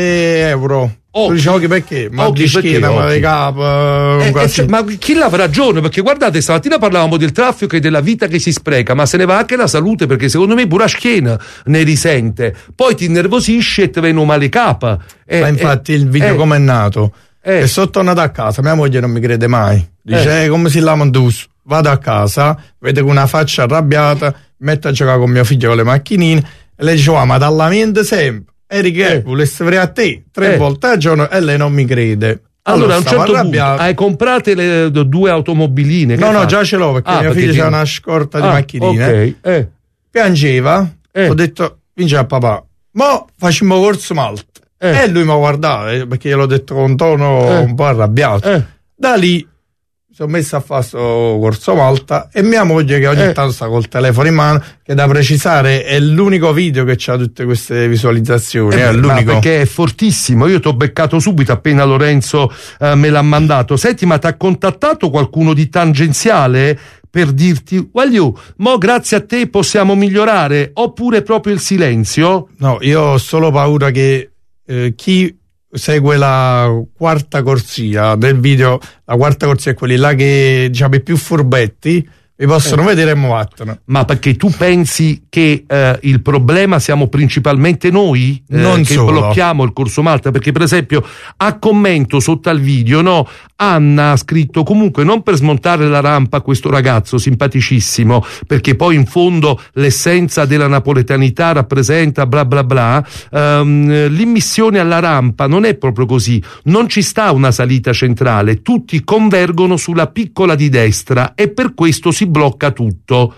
e euro. Tu dici occhi perché? Ma occhi di schiena, ma di capo. Eh, eh, cioè, ma chi l'ha ragione? Perché guardate, stamattina parlavamo del traffico e della vita che si spreca, ma se ne va anche la salute, perché secondo me pure la schiena ne risente. Poi ti innervosisce e ti viene un male capa. Eh, ma infatti eh, il video eh, come è nato? Eh. E sono tornato a casa, mia moglie non mi crede mai. Dice, eh. come si lama tu? Vado a casa, vede con una faccia arrabbiata, metto a giocare con mio figlio con le macchinine, e lei dice, oh, ma dalla mente sempre. Eri che eh. volesse vedere a te tre eh. volte al giorno e lei non mi crede. Allora, allora a un certo punto hai comprate le due automobiline? No, no, fai? Già ce l'ho perché ah, mio figlio c'ha una scorta di ah, macchinine. Okay. Eh. Piangeva, eh. ho detto, vince a papà, mo facciamo Corso Malta. Eh. E lui mi ha guardato perché gliel'ho detto con un tono eh. un po' arrabbiato. Eh. Da lì mi sono messo a fare sto Corso Malta e mia moglie che ogni eh. tanto sta col telefono in mano, che da precisare è l'unico video che ha tutte queste visualizzazioni. Eh è l'unico. Perché è fortissimo, io ti ho beccato subito appena Lorenzo eh, me l'ha mandato. Senti, ma ti ha contattato qualcuno di tangenziale per dirti, voglio, mo grazie a te possiamo migliorare, oppure proprio il silenzio? No, io ho solo paura che eh, chi segue la quarta corsia del video, la quarta corsia è quelli là che diciamo i più furbetti mi possono eh. vedere e mi vattano. Ma perché tu pensi che eh, il problema siamo principalmente noi eh, non che solo. blocchiamo il Corso Malta? Perché per esempio a commento sotto al video, no, Anna ha scritto comunque non per smontare la rampa a questo ragazzo simpaticissimo, perché poi in fondo l'essenza della napoletanità rappresenta bla bla bla, um, l'immissione alla rampa non è proprio così, non ci sta una salita centrale, tutti convergono sulla piccola di destra e per questo si blocca tutto.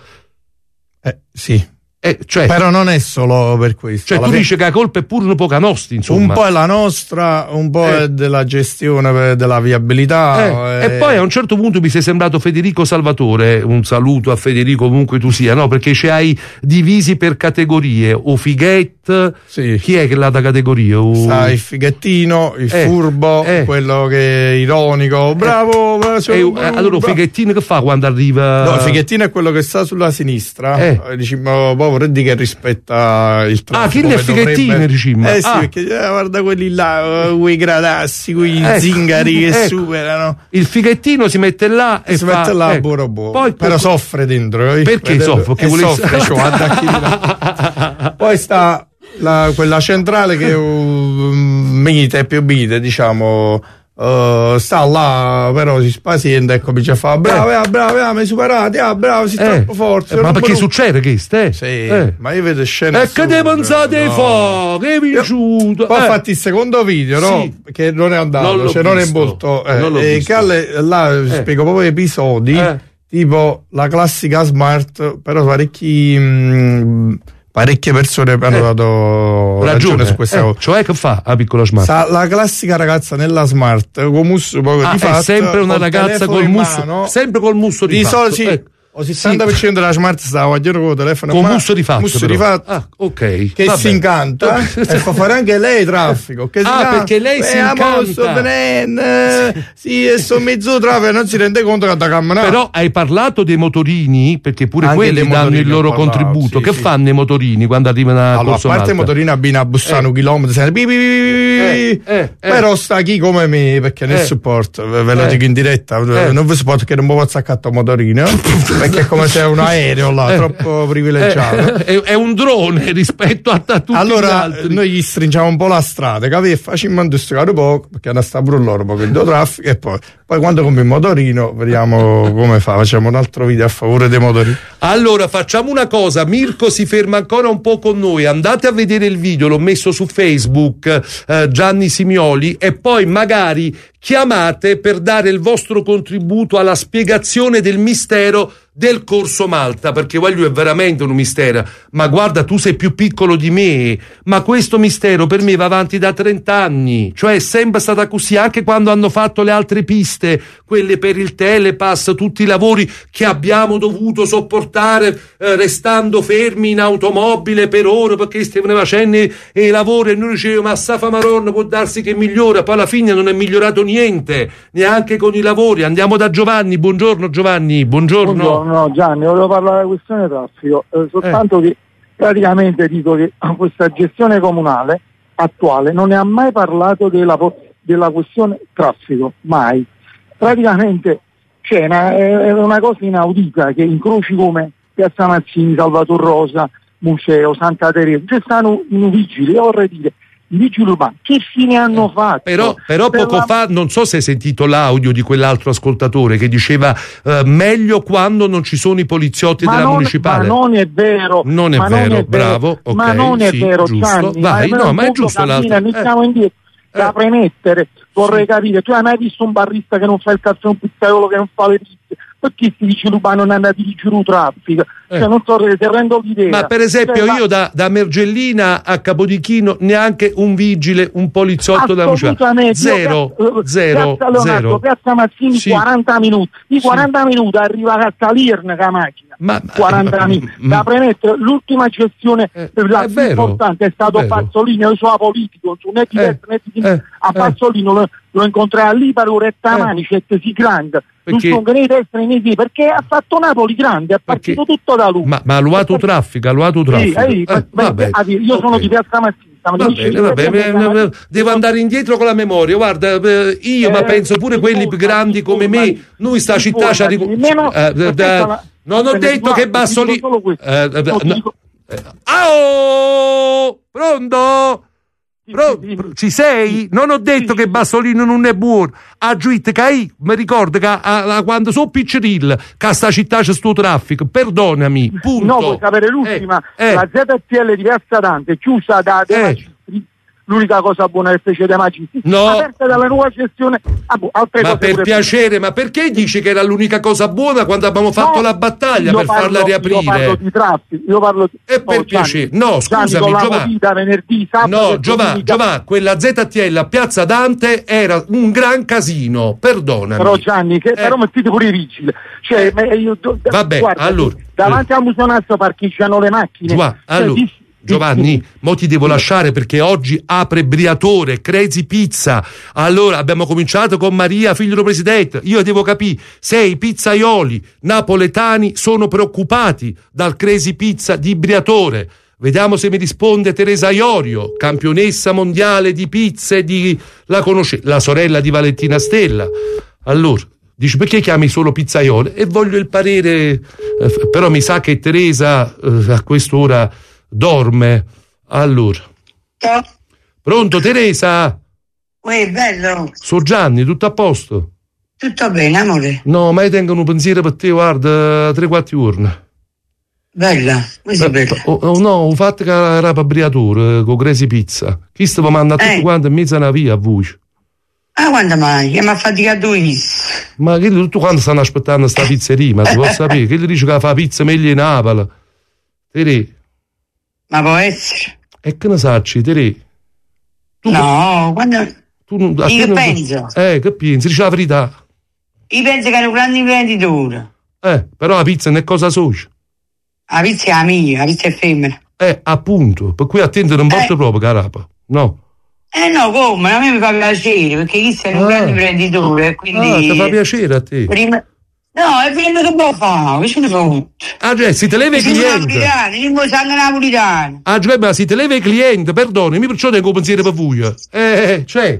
Eh, sì. Eh, cioè, però non è solo per questo. Cioè tu fine... dici che la colpa è pure un po' nostra, insomma. Un po' è la nostra, un po' eh. è della gestione della viabilità. Eh. E... e poi a un certo punto mi sei sembrato Federico Salvatore, un saluto a Federico ovunque tu sia, no? Perché ci hai divisi per categorie, o fighet, sì. Chi è che l'ha da categoria? O... Sa, il fighettino, il eh. furbo, eh. quello che è ironico, bravo. Eh. Eh, bravo allora il fighettino che fa quando arriva? No, il fighettino è quello che sta sulla sinistra, eh. diciamo, vorrei dire che rispetta il traffico. Ah, chi è il fighettino, diciamo? Eh sì, ah. perché eh, guarda quelli là, quei gradassi, quei ecco, zingari che ecco. superano. Il fighettino si mette là e si fa, mette là, ecco. buono, buono. Poi, però soffre dentro. Perché Vedete? soffre? Che vuole... soffre, cioè, poi sta la, quella centrale che è um, mite più mite, diciamo. Uh, sta là però si spazienta e comincia a fare bravo, eh. bravo, bravo, mi hai superati, ah, bravo, si eh. troppo forte. Eh, ma perché succede che ste? Sì, eh. ma io vedo scene. E che te pensate no. fa? Che è piaciuto? Poi eh. ho fatto il secondo video, no? Sì. Che non è andato, non cioè non è molto. Eh. Non e Calle là eh. spiego proprio episodi, eh. tipo la classica Smart, però parecchi. Mh, Parecchie persone hanno eh, dato ragione, ragione su questa eh, cosa. Cioè che fa la piccola Smart? Sa, la classica ragazza nella Smart con musso poco ah, di fatto, è sempre una ragazza col musso, mano, sempre col musso di, di fatto. Solo, sì, ecco. O settanta per cento sì. della Smart stava guardando con il telefono con musso di fatto, musso di fatto ah, ok, che vabbè. si incanta e fa fare anche lei traffico che ah si perché lei si incanta sto venendo sì e sto mezzo traffico non si rende conto che da camminare. Però hai parlato dei motorini perché pure anche quelli danno il loro parlavo, contributo sì, che sì. fanno i motorini quando arrivano a allora, Corso a parte Malta? i motorini abbina a bussare un chilometro eh, eh, però sta chi come me perché nel eh, supporto ve lo dico in diretta eh. non vi supporto perché non mi posso accattare un motorino perché è come se è un aereo là, eh, troppo privilegiato. Eh, è, è un drone rispetto a, a tutti allora, gli altri. Noi gli stringiamo un po' la strada, capì? E facciamo industria poco, perché non sta pure loro, poco il traffico, e poi Poi quando compri il motorino vediamo come fa, facciamo un altro video a favore dei motorini. Allora facciamo una cosa, Mirko si ferma ancora un po' con noi, andate a vedere il video, l'ho messo su Facebook, eh, Gianni Simioli, e poi magari chiamate per dare il vostro contributo alla spiegazione del mistero del Corso Malta, perché voglio è veramente un mistero. Ma guarda, tu sei più piccolo di me, ma questo mistero per me va avanti da trent'anni, cioè è sempre stata così, anche quando hanno fatto le altre piste, quelle per il Telepass, tutti i lavori che abbiamo dovuto sopportare eh, restando fermi in automobile per ore perché stavano facendo i lavori, e noi dicevamo ma Safa Maronna può darsi che migliora, poi alla fine non è migliorato niente, neanche con i lavori. Andiamo da Giovanni. Buongiorno Giovanni. Buongiorno. Buongiorno Gianni, volevo parlare della questione traffico, eh, soltanto eh. che praticamente dico che questa gestione comunale attuale non ne ha mai parlato della, della questione traffico, mai. Praticamente c'è una, è una cosa inaudita che incroci come Piazza Mazzini, Salvatore Rosa, Museo, Santa Teresa, ci stanno i vigili, io vorrei dire i vigili urbani, che fine hanno fatto? Però, però per poco la... fa, non so se hai sentito l'audio di quell'altro ascoltatore che diceva eh, meglio quando non ci sono i poliziotti ma della non, municipale. Ma non è vero. Non è ma vero, non è bravo. Vero, ok, ma non è sì, vero, giusto. Gianni. Vai, ma no, ma è giusto l'altro. Noi siamo indietro. Eh. Da premettere, vorrei sì. capire, tu hai mai visto un barista che non fa il caffè, un pizzaiolo che non fa le pizze? Perché si dice urbano non andati di giù traffico? Eh. Cioè non so se rendo l'idea. Ma per esempio cioè, io da, da Mergellina a Capodichino neanche un vigile, un poliziotto da municipale. Zero, io, zero, Piazza Leonardo, zero. Piazza Mazzini sì. quaranta minuti. Di quaranta sì. minuti arriva a salirne la macchina. Ma, quaranta ma, minuti. ma, da premettere, l'ultima gestione eh, la è più vero, importante è stato è Pazzolini, io sono politico, su né di eh, destra né di sinistra. eh, a Pazzolino lo, lo incontrai lì per un'oretta a Manicet, si grande. Perché, non né destra né di perché ha fatto Napoli grande, è partito perché, tutto da lui. Ma, ma ha luato traffico, ha luato traffico. Sì, eh, eh, vabbè, io sono okay. di Piazza Mazzini. Va bene, va bene, devo andare indietro con la memoria. Guarda, io, eh, ma penso pure quelli più grandi come me. Noi sta città ci arriviamo. Eh, da, non ho detto che Bassolino. Eh, no. Oh, pronto? Pro, pro, ci sei? Non ho detto che Bassolino non è buono. A Giuit che mi ricordo che a, a, a, quando sono picceril che a sta città c'è sto traffico, perdonami, punto. No, vuoi sapere l'ultima? Eh, eh. La Z T L di Piazza Dante è chiusa da De Magistri. L'unica cosa buona che fece De Magistri, no. aperta dalla nuova gestione. Ah, boh, altre ma cose per piacere, più. Ma perché dici che era l'unica cosa buona quando abbiamo fatto no, la battaglia per parlo, farla riaprire? Io parlo di traffico, io parlo di... E per oh, piacere, no, scusami, Giovanni. venerdì, no, Giovanni, Giovanni, quella Z T L a Piazza Dante era un gran casino, perdonami. Però Gianni, che, eh. però mettete pure i vigili. Cioè, eh. io, vabbè, guarda, allora. Davanti al Musonazzo parcheggiano le macchine. Giovanni, cioè, allora. Di, Giovanni, mo ti devo lasciare perché oggi apre Briatore, Crazy Pizza. Allora abbiamo cominciato con Maria, figlio del presidente. Io devo capire se i pizzaioli napoletani sono preoccupati dal Crazy Pizza di Briatore. Vediamo se mi risponde Teresa Iorio, campionessa mondiale di pizze, di... la conosce, la sorella di Valentina Stella. Allora, dici perché chiami solo pizzaiole? E voglio il parere, eh, però mi sa che Teresa eh, a quest'ora dorme. Allora, Ciao. Pronto Teresa? Uè, bello. Sono Gianni, tutto a posto? Tutto bene, amore. No, ma io tengo un pensiero per te, guarda, tre quattro giorni. Bella, questo è bello. Oh, oh, no, ho fatto che era per Briatore con Crazy Pizza. Chi stava mandando eh. tutto quanto in mezzo a una via a voce. Ah, quando mai? Che mi ha faticato io. Ma che tutto quanto stanno aspettando sta pizzeria, ma si può sapere? Che gli dice che fa pizza meglio in Napoli? Teresa. Ma può essere. E che ne sacci, Teresa? No, quando... Tu non, io non, penso. Eh, che pensi? Dici la verità. Io penso che è un grande imprenditore. Eh, però la pizza non è cosa socia. La pizza è la mia, la pizza è femmina. Eh, appunto. Per cui attento non posso eh. proprio, carapa. No. Eh no, come? A me mi fa piacere, perché chi sei un ah. grande imprenditore, quindi... Ah, ti fa piacere a te? Prima... No, è bello che può fare, che ce ne fa tutto. Ah, cioè, si te leva i clienti. Io sangue napolitano. Ah, cioè, ma si te leva i clienti, perdonami, perciò tengo pensiero per voi. Eh, cioè...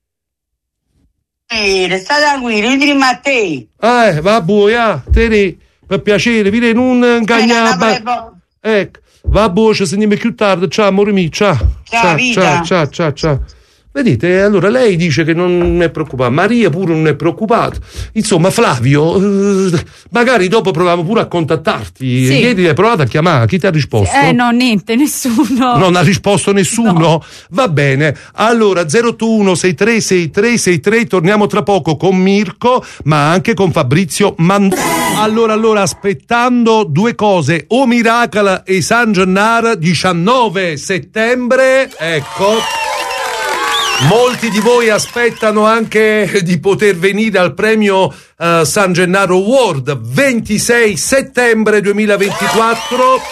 Eh, sta tranquillo, io diremo a te. Eh, va buia, te per piacere, vieni non ingagnare. Ecco, va buia, ci sentiamo più tardi, ciao amore mio, ciao. Ciao, ciao, ciao, ciao, ciao. Vedete, allora lei dice che non è preoccupata, Maria pure non è preoccupata. Insomma, Flavio, eh, magari dopo proviamo pure a contattarti. Sì. Ieri hai provato a chiamare, chi ti ha risposto? Eh no, niente, nessuno. Non ha risposto nessuno? No. Va bene. Allora, zero otto uno sei tre sei tre sei tre, torniamo tra poco con Mirko, ma anche con Fabrizio Mand- Allora, allora, aspettando due cose, O Miracle e San Gennaro, diciannove settembre, ecco. Molti di voi aspettano anche di poter venire al premio uh, San Gennaro Award, ventisei settembre duemilaventiquattro.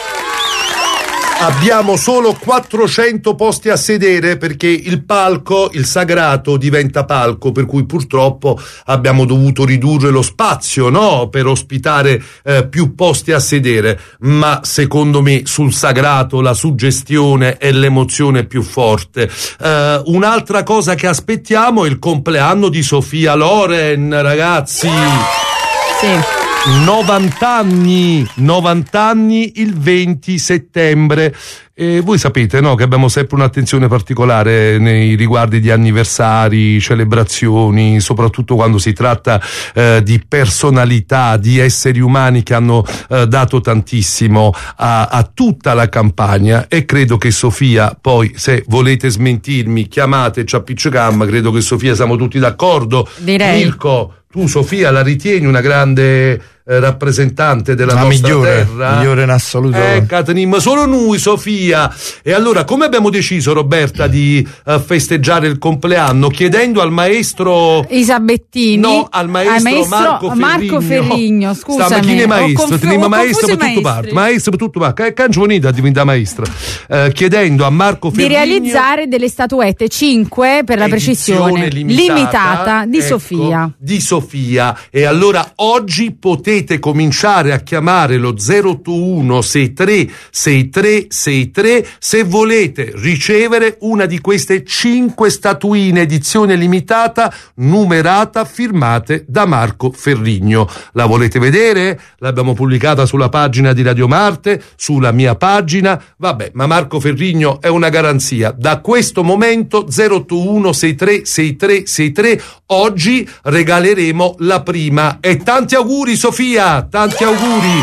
Abbiamo solo quattrocento posti a sedere perché il palco, il sagrato, diventa palco, per cui purtroppo abbiamo dovuto ridurre lo spazio, no? Per ospitare eh, più posti a sedere, ma secondo me sul sagrato la suggestione e l'emozione è più forte. Uh, un'altra cosa che aspettiamo è il compleanno di Sofia Loren, ragazzi. Sì. novanta anni, novanta anni il venti settembre. E voi sapete, no, che abbiamo sempre un'attenzione particolare nei riguardi di anniversari, celebrazioni, soprattutto quando si tratta eh, di personalità, di esseri umani che hanno eh, dato tantissimo a, a tutta la Campania, e credo che Sofia, poi se volete smentirmi chiamate, ci appiccicamma, credo che Sofia siamo tutti d'accordo. Direi. Mirko, tu Sofia la ritieni una grande eh, rappresentante della la nostra migliore, terra? migliore in assoluto. Eh, Catenim, solo noi, Sofia. E allora, come abbiamo deciso, Roberta, di uh, festeggiare il compleanno? Chiedendo al maestro Isabettini, no, al maestro, al maestro Marco Ferrigno. Marco Ferrigno, scusami. Sta, ma chi è maestro? Conf- Teniamo maestro per tutto parte. Maestro per tutto parte. Che cancionita diventa maestra. Uh, chiedendo a Marco Ferrigno di realizzare delle statuette, cinque per la precisione, limitata, limitata di ecco, Sofia. Di Sofia. E allora oggi potete cominciare a chiamare lo zero otto uno sei tre sei tre sei tre se volete ricevere una di queste cinque statuine edizione limitata numerata firmate da Marco Ferrigno. La volete vedere? L'abbiamo pubblicata sulla pagina di Radio Marte, sulla mia pagina. Vabbè, ma Marco Ferrigno è una garanzia. Da questo momento zero otto uno sei tre sei tre sei tre, oggi regaleremo la prima. E tanti auguri Sofia, tanti auguri.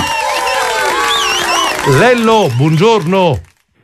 Lello, buongiorno.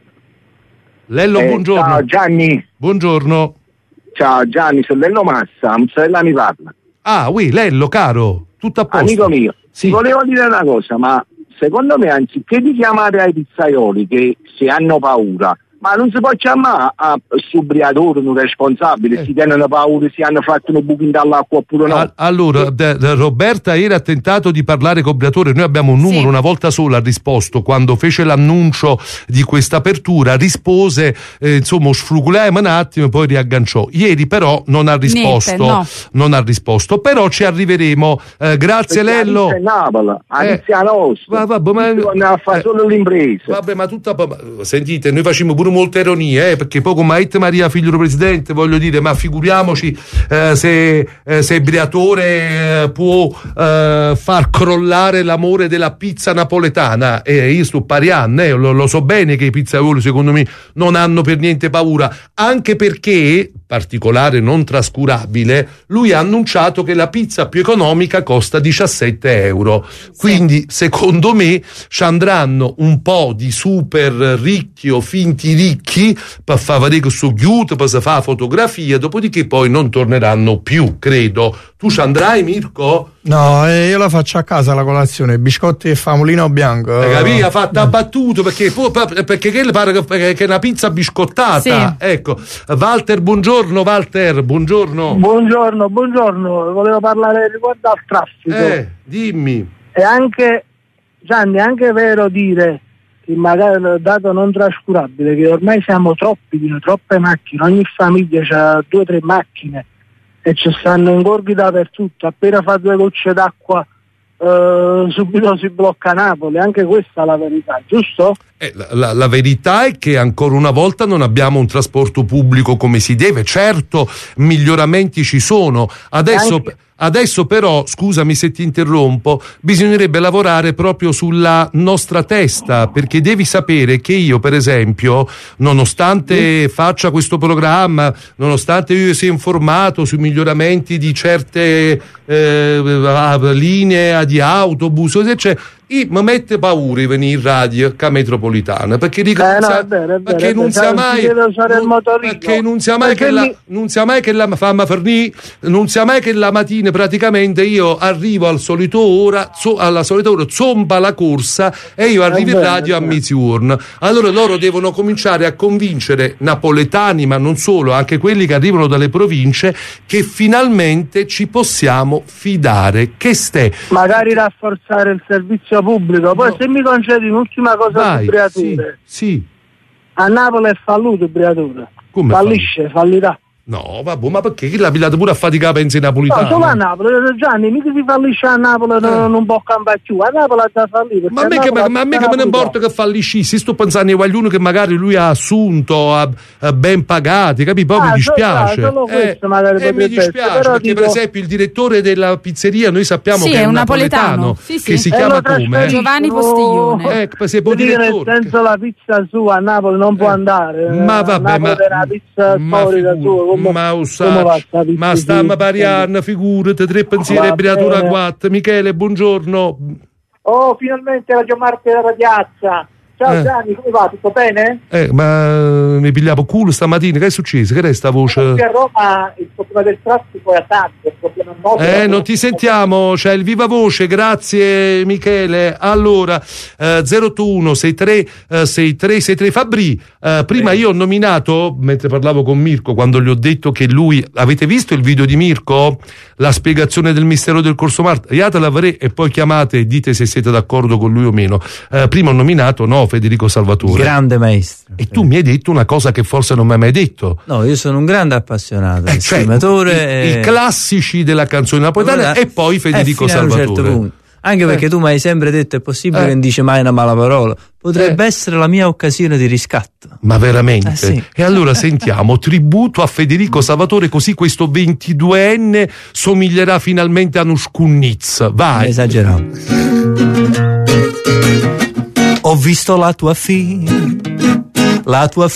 Lello, Eh, buongiorno. ciao Gianni. Buongiorno. Ciao Gianni, sono Lello Massa, Amsterdam mi parla. Ah, oui, Lello, caro, tutto a posto. Amico mio, ti volevo dire una cosa, ma secondo me anziché di chiamare ai pizzaioli che se hanno paura, ma non si può chiamare a subriatore, un responsabile, Eh. si tengono paura, si hanno fatto un buco dall'acqua oppure no. A- allora, de- de- Roberta ieri ha tentato di parlare con Briatore, noi abbiamo un numero, Sì. una volta sola ha risposto, quando fece l'annuncio di questa apertura, rispose, eh, insomma, sfrugulava un attimo e poi riagganciò. Ieri però non ha risposto, Niente, no. non ha risposto, però ci arriveremo. Eh, grazie Perché Lello. Anizia è Napoli, Anizia Eh. nostra. Va- vabbè, ma- Bisogna fare eh. solo l'impresa. Vabbè, ma tutta. ma- Sentite, noi facciamo pure molte ironie, eh, perché poco Maette Maria, figlio del presidente, voglio dire, ma figuriamoci eh, se, eh, se Briatore eh, può eh, far crollare l'amore della pizza napoletana. E eh, io sto pariando, eh, lo, lo so bene che i pizzaioli, secondo me, non hanno per niente paura, anche perché, particolare non trascurabile, lui ha annunciato che la pizza più economica costa diciassette euro. Quindi, secondo me, ci andranno un po' di super ricchi o finti ricchi per far vedere questo chiuto, per fare fotografie, dopodiché poi non torneranno più, credo. Tu ci andrai, Mirko? No, eh, io la faccio a casa la colazione, biscotti e famolino bianco. Hai capito? Ha fatto abbattuto perché, perché che le pare che che è una pizza biscottata. Sì. Ecco, Walter, buongiorno. Walter, buongiorno. Buongiorno, buongiorno, volevo parlare riguardo al traffico. Eh, dimmi. È anche, Gianni, è anche vero dire che magari è un dato non trascurabile che ormai siamo troppi, troppe macchine, ogni famiglia ha due o tre macchine e ci stanno ingorghi dappertutto, appena fa due gocce d'acqua eh, subito si blocca Napoli, anche questa è la verità, giusto? Eh, la, la, la verità è che ancora una volta non abbiamo un trasporto pubblico come si deve. Certo, miglioramenti ci sono. Adesso, Anche- Adesso però, scusami se ti interrompo, bisognerebbe lavorare proprio sulla nostra testa, perché devi sapere che io, per esempio, nonostante mm. faccia questo programma, nonostante io sia informato sui miglioramenti di certe eh, linee di autobus, eccetera, io mi mette paura di venire in radio a metropolitana, perché dico eh, non no, sa, è vero, è vero, perché non sia mai non, perché non sia mai che la non sia mai che la famma fornì non sia mai che la mattina praticamente io arrivo al solito ora so, alla solita ora zomba la corsa e io arrivo in radio a mezzogiorno. Allora loro devono cominciare a convincere napoletani, ma non solo, anche quelli che arrivano dalle province, che finalmente ci possiamo fidare, che ste magari rafforzare il servizio pubblico. Poi no. Se mi concedi un'ultima cosa su Briature, sì, sì. A Napoli è falluto Briature, fallisce, fallirà. No, vabbè, ma perché? Chi l'ha pigliato pure a fatica pensi napolitano? No, solo a Napoli, Gianni, mica si fallisce a Napoli, eh. non, non può campare più. A Napoli ha già fallito. Ma a me che, ma, ma a me che me ne importa che falliscissi, sto pensando ai guaglioni che magari lui ha assunto, ha, ha ben pagati, capi? Poi ah, mi dispiace. Solo questo eh, magari eh, mi dispiace, essere, perché dico... per esempio il direttore della pizzeria noi sappiamo sì, che è un napoletano, napoletano sì, sì. che si e chiama come? Giovanni Postiglione. Ecco, se può dire nel senso la pizza sua a Napoli non può eh. andare. Ma vabbè, ma la pizza ma, storica figur- sua, come, ma, come ma stiamo pariando, figurate, tre pensieri Briatura quattro. Michele, buongiorno. Oh, finalmente Radio Marte della Radiazza. Ciao eh. Gianni, come va? Tutto bene? Eh, ma mi pigliavo culo stamattina, che è successo? Che è sta voce? Qui a Roma il problema del traffico è a tanto, il problema noto. Eh, non ti sentiamo, c'è il viva voce, grazie Michele. Allora, eh, zero otto uno sei tre sei tre sei tre Fabri, eh, prima io ho nominato, mentre parlavo con Mirko, quando gli ho detto che lui, avete visto il video di Mirko? La spiegazione del mistero del Corso Marte, iatela avrei e poi chiamate e dite se siete d'accordo con lui o meno. Eh, prima ho nominato, no, Federico Salvatore. Grande maestro. E tu mi hai detto una cosa che forse non mi hai mai detto. No, io sono un grande appassionato, eh, cioè, estimatore. I, e... i classici della canzone napoletana e poi Federico eh, Salvatore. A un certo punto. Anche perché eh. tu mi hai sempre detto è possibile eh. che non dice mai una mala parola. Potrebbe eh. essere la mia occasione di riscatto. Ma veramente? Eh, sì. E allora sentiamo tributo a Federico Salvatore, così questo ventiduenne somiglierà finalmente a Nushkunnitz. Vai. Esagerato. Ho visto la tua fi, la tua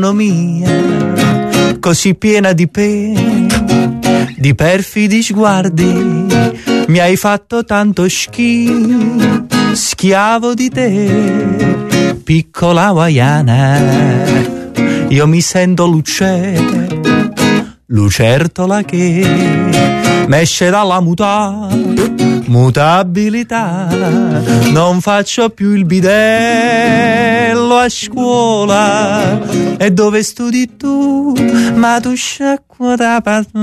fisionomia, così piena di pene, di perfidi sguardi, mi hai fatto tanto schifo, schiavo di te, piccola hawaiana, io mi sento luce, lucertola che m'esce dalla muta, mutabilità, non faccio più il bidello a scuola, e dove studi tu, ma tu sciacqua da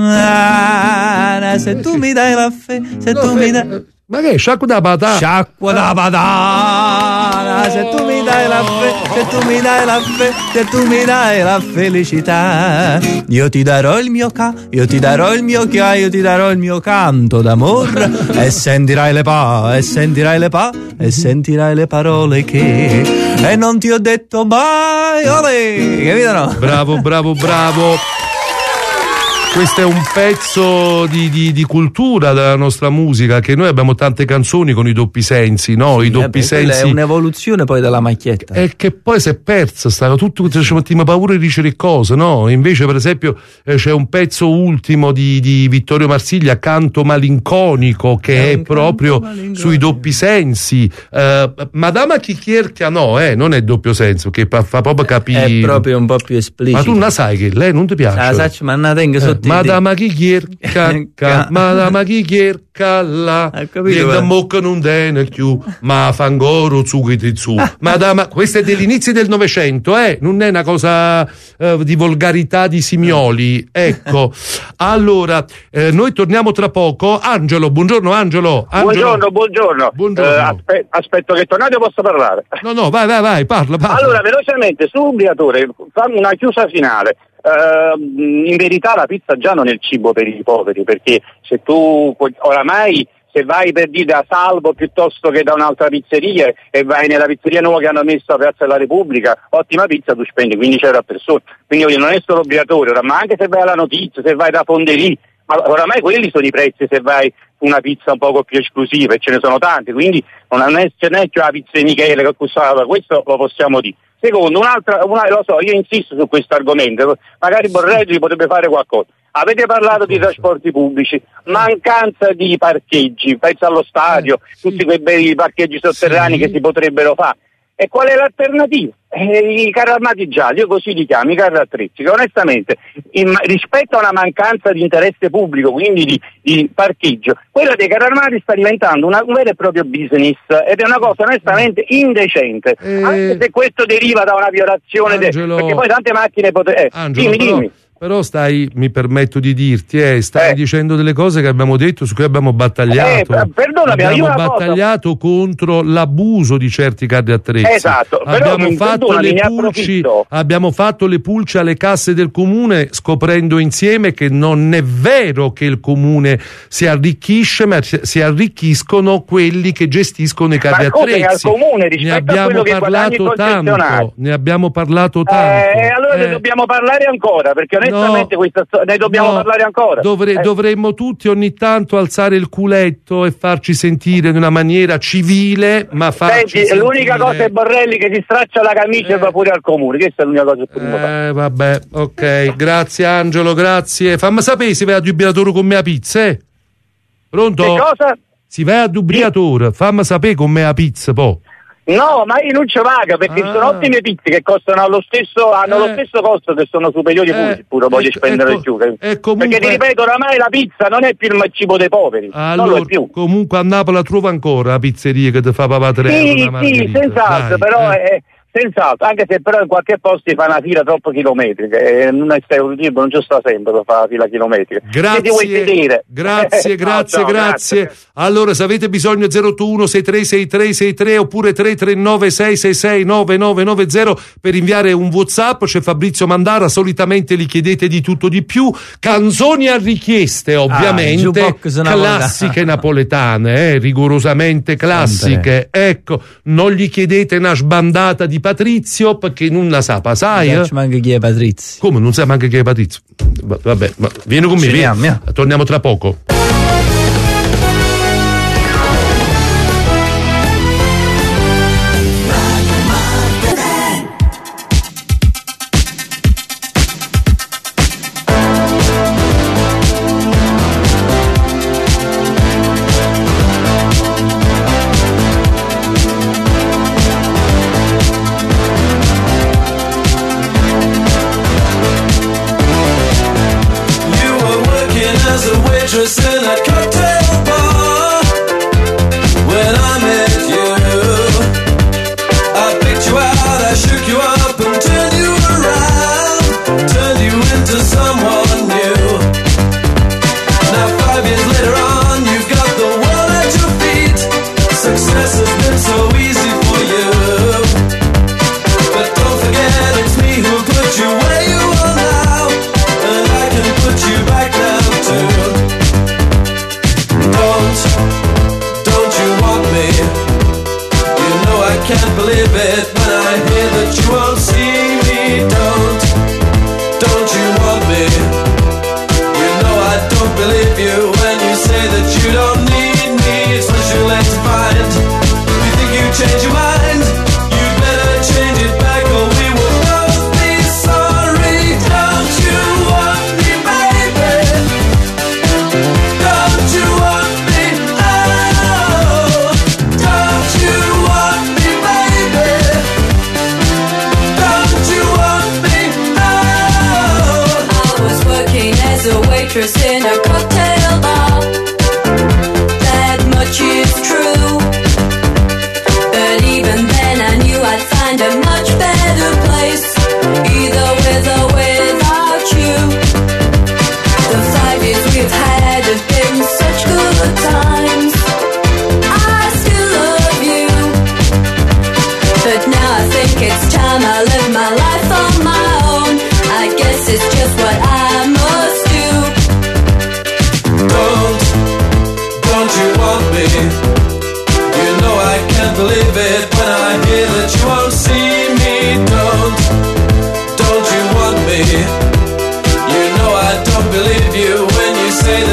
patana, se tu mi dai la fe, se tu mi dai... Ma che è sciacqua da patana? Sciacqua da patana, se tu mi dai la fe, se tu mi dai la fe, se tu mi dai la felicità, io ti darò il mio ca, io ti darò il mio chia, io ti darò il mio canto d'amore, e sentirai le pa, e sentirai le pa, e sentirai le parole che, e non ti ho detto mai, olè, capito no? Bravo, bravo, bravo. Questo è un pezzo di, di, di cultura della nostra musica, che noi abbiamo tante canzoni con i doppi sensi, no? Sì, I doppi eh, sensi. È un'evoluzione poi della macchietta. E che poi si è persa, stava tutto, ci mettiamo paura di dicere cose, no? Invece, per esempio, eh, c'è un pezzo ultimo di, di Vittorio Marsiglia, Canto malinconico, che è, è proprio sui doppi sensi. Uh, Madama Chichierchia no, eh, non è doppio senso, che fa, fa proprio capire. È proprio un po' più esplicito. Ma tu non sai che lei non ti piace? La saccio, ma non tengo sotto. Madama Chichierchia, Madama Chichierchia là, viene mocca non dene più, ma fangoro zucchiti zu. Madama, questo è degli inizi del Novecento, eh, non è una cosa eh, di volgarità di Simioli, ecco. Allora, eh, noi torniamo tra poco. Angelo, buongiorno Angelo. Angelo. Buongiorno, buongiorno. buongiorno. Eh, aspe- aspetto che tornate, posso parlare? No, no, vai, vai, vai, parla, parla. Allora, velocemente, su Briatore, fammi una chiusa finale. Uh, in verità la pizza già non è il cibo per i poveri, perché se tu oramai se vai per dire da Salvo piuttosto che da un'altra pizzeria e vai nella pizzeria nuova che hanno messo a Piazza della Repubblica, ottima pizza, tu spendi quindici euro a persona, quindi non è solo obbligatorio, ma anche se vai alla Notizia, se vai da Fondelì, ma oramai quelli sono i prezzi se vai su una pizza un poco più esclusiva, e ce ne sono tante, quindi non è, ce n'è più la pizza di Michele che costava, questo lo possiamo dire. Secondo, un'altra, una, lo so, io insisto su questo argomento, magari Borrelli potrebbe fare qualcosa. Avete parlato di trasporti pubblici, mancanza di parcheggi, penso allo stadio, eh, sì. tutti quei bei parcheggi sotterranei sì. che si potrebbero fare. E qual è l'alternativa? Eh, I carri armati gialli, io così li chiamo, i carri attrezzi, che onestamente in, rispetto a una mancanza di interesse pubblico, quindi di, di parcheggio, quella dei carri armati sta diventando una, un vero e proprio business, ed è una cosa onestamente indecente, eh, anche se questo deriva da una violazione, de, perché poi tante macchine potrebbero... Eh, Angelo, dimmi, però... dimmi. Però stai, mi permetto di dirti, eh, stai eh. dicendo delle cose che abbiamo detto, su cui abbiamo battagliato. Eh, perdonami, abbiamo io battagliato cosa... contro l'abuso di certi carri attrezzi. Esatto, abbiamo però fatto le pulci, abbiamo fatto le pulci alle casse del comune, scoprendo insieme che non è vero che il comune si arricchisce, ma si arricchiscono quelli che gestiscono i carri ma attrezzi. Al comune, ne abbiamo parlato tanto, ne abbiamo parlato tanto. Eh, allora eh. ne dobbiamo parlare ancora, perché No, questa, ne dobbiamo no, parlare ancora. Dovre, eh. Dovremmo tutti ogni tanto alzare il culetto e farci sentire in una maniera civile, ma farci Senti, sentire... l'unica cosa è Borrelli che si straccia la camicia eh. e va pure al comune, questa è l'unica cosa che possiamo fare. Eh, vabbè, ok, grazie Angelo, grazie. Fammi sapere se vai a Dubriatore con me a pizza, eh? Pronto? Che cosa? Si vai a Dubriatore, fammi sapere con me a pizza, po'. No, ma io non ci vaga, perché ah. ci sono ottime pizze che costano lo stesso, hanno eh. lo stesso costo, che sono superiori pure, eh. pure voglio spendere ecco, più. E comunque... Perché ti ripeto, oramai la pizza non è più il cibo dei poveri, allora, non lo è più. Comunque a Napoli la trovo ancora la pizzeria che ti fa papà tre sì, euro. Sì, sì, senz'altro, Dai, però eh. è... Senz'altro, anche se però in qualche posto si fa una fila troppo chilometrica e non è stereotipo, non ci sta sempre per fare la fila chilometrica. Grazie, ti vuoi vedere? grazie, grazie, no, no, grazie. grazie. Allora, se avete bisogno zero otto uno sei tre sei tre sei tre oppure tre tre nove sei sei sei nove nove nove zero per inviare un WhatsApp, c'è Fabrizio Mandara, solitamente gli chiedete di tutto di più, canzoni a richieste ovviamente, ah, classiche napoletane, eh, rigorosamente classiche. Sempre. Ecco, non gli chiedete una sbandata di Patrizio perché non la sa, sai? Non manca chi è Patrizio. Come non sa manca chi è Patrizio? Vabbè, ma vieni con me, vieni. Torniamo tra poco. Say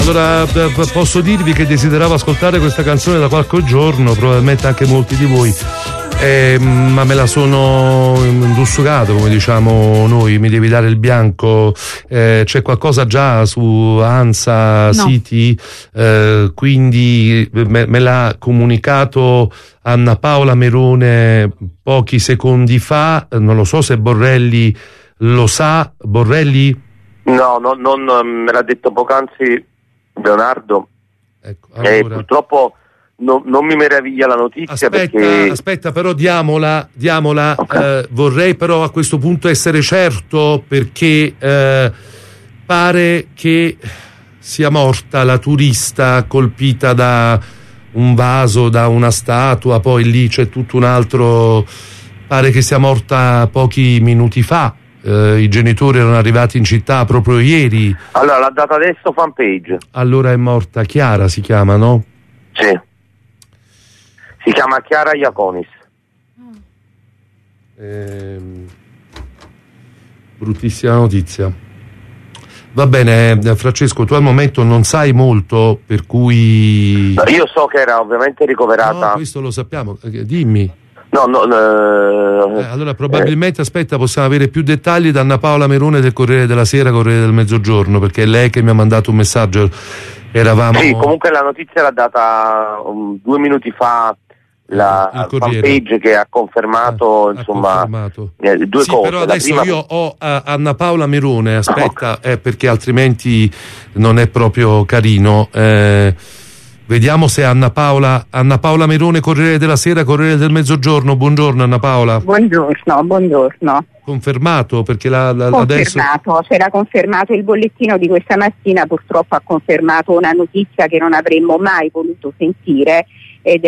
Allora p- posso dirvi che desideravo ascoltare questa canzone da qualche giorno, probabilmente anche molti di voi, eh, ma me la sono indussugato, come diciamo noi. Mi devi dare il bianco. Eh, c'è qualcosa già su ANSA, no. Siti, eh, quindi me, me l'ha comunicato Anna Paola Merone pochi secondi fa. Non lo so se Borrelli lo sa. Borrelli? No, no, non me l'ha detto poc'anzi Leonardo. Ecco, allora. eh, purtroppo no, non mi meraviglia la notizia. Aspetta, perché... aspetta, però diamola, diamola. Okay. Eh, vorrei però a questo punto essere certo, perché eh, pare che sia morta la turista colpita da un vaso, da una statua, poi lì c'è tutto un altro. Pare che sia morta pochi minuti fa. Uh, i genitori erano arrivati in città proprio ieri. Allora l'ha data adesso fanpage. Allora è morta Chiara, si chiama, no? Sì, si chiama Chiara Iaconis. ehm, bruttissima notizia. Va bene, Francesco, tu al momento non sai molto, per cui no, io so che era ovviamente ricoverata. No, questo lo sappiamo, dimmi. No, no, no eh, allora probabilmente eh. aspetta, possiamo avere più dettagli da Anna Paola Merone del Corriere della Sera, Corriere del Mezzogiorno, perché è lei che mi ha mandato un messaggio. Eravamo Sì, comunque la notizia l'ha data um, due minuti fa la fanpage che ha confermato, ah, insomma, ha confermato. Eh, due sì, cose. Però adesso prima... io ho uh, Anna Paola Merone, aspetta, okay. eh, perché altrimenti non è proprio carino. Eh, Vediamo se Anna Paola, Anna Paola Merone, Corriere della Sera, Corriere del Mezzogiorno. Buongiorno Anna Paola. Buongiorno, buongiorno. Confermato, perché la, la, confermato, adesso... c'era confermato il bollettino di questa mattina, purtroppo ha confermato una notizia che non avremmo mai voluto sentire, ed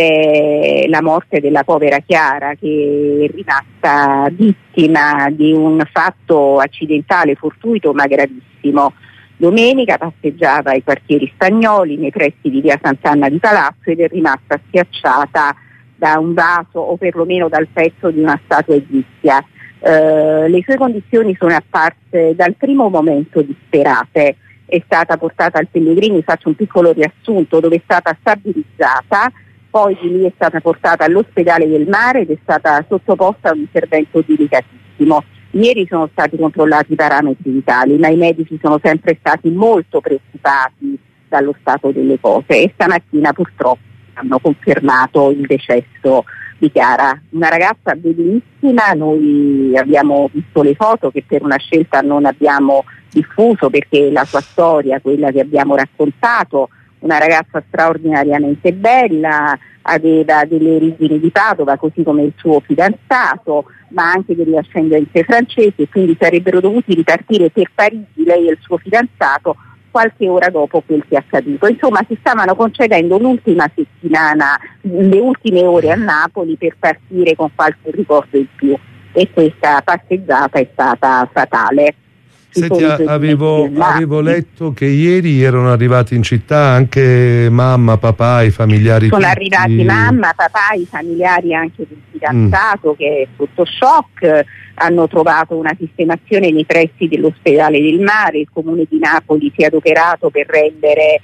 è la morte della povera Chiara, che è rimasta vittima di un fatto accidentale, fortuito ma gravissimo. Domenica passeggiava ai quartieri spagnoli nei pressi di via Sant'Anna di Palazzo ed è rimasta schiacciata da un vaso, o perlomeno dal pezzo di una statua egizia. Eh, le sue condizioni sono apparse dal primo momento disperate. È stata portata al Pellegrini, faccio un piccolo riassunto, dove è stata stabilizzata, poi di lì è stata portata all'ospedale del Mare ed è stata sottoposta a un intervento delicatissimo. Ieri sono stati controllati i parametri vitali, ma i medici sono sempre stati molto preoccupati dallo stato delle cose, e stamattina purtroppo hanno confermato il decesso di Chiara, una ragazza bellissima. Noi abbiamo visto le foto che per una scelta non abbiamo diffuso, perché la sua storia, quella che abbiamo raccontato, una ragazza straordinariamente bella, aveva delle origini di Padova, così come il suo fidanzato, ma anche delle ascendenze francesi, e quindi sarebbero dovuti ripartire per Parigi, lei e il suo fidanzato, qualche ora dopo quel che è accaduto. Insomma, si stavano concedendo l'ultima settimana, le ultime ore a Napoli per partire con qualche ricordo in più, e questa passeggiata è stata fatale. Senti, avevo, avevo letto che ieri erano arrivati in città anche mamma, papà, i familiari. Sono tutti. arrivati mamma, papà, i familiari anche del fidanzato mm. che è sotto shock. Hanno trovato una sistemazione nei pressi dell'ospedale del Mare. Il comune di Napoli si è adoperato per rendere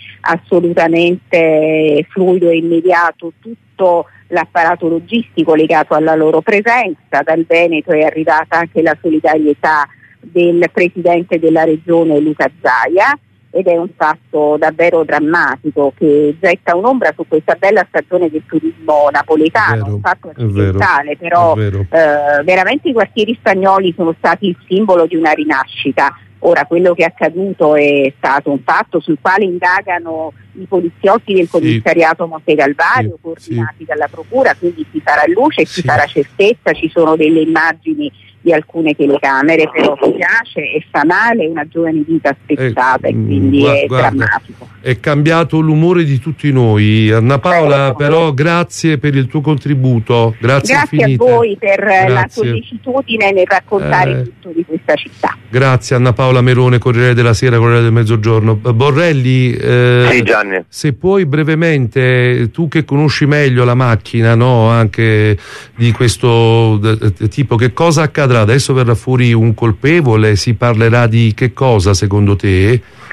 assolutamente fluido e immediato tutto l'apparato logistico legato alla loro presenza. Dal Veneto è arrivata anche la solidarietà del presidente della regione Luca Zaia, ed è un fatto davvero drammatico che getta un'ombra su questa bella stagione del turismo napoletano, vero, un fatto accidentale, però eh, veramente i quartieri spagnoli sono stati il simbolo di una rinascita. Ora, quello che è accaduto è stato un fatto sul quale indagano i poliziotti del commissariato sì. Monte Calvario, sì, coordinati sì. dalla procura, quindi si farà luce, sì. si farà certezza. Ci sono delle immagini di alcune telecamere, però mi piace e fa male una giovane vita spezzata, eh, e quindi guarda, è drammatico. È cambiato l'umore di tutti noi. Anna Paola, eh, però grazie per il tuo contributo, grazie, grazie a voi per grazie. la sollecitudine nel raccontare eh, tutto di questa città. Grazie Anna Paola Merone, Corriere della Sera, Corriere del Mezzogiorno. Borrelli, eh, sì, Gianni. Se puoi brevemente, tu che conosci meglio la macchina, no, anche di questo tipo, che cosa accadrà? Adesso verrà fuori un colpevole, si parlerà di che cosa secondo te?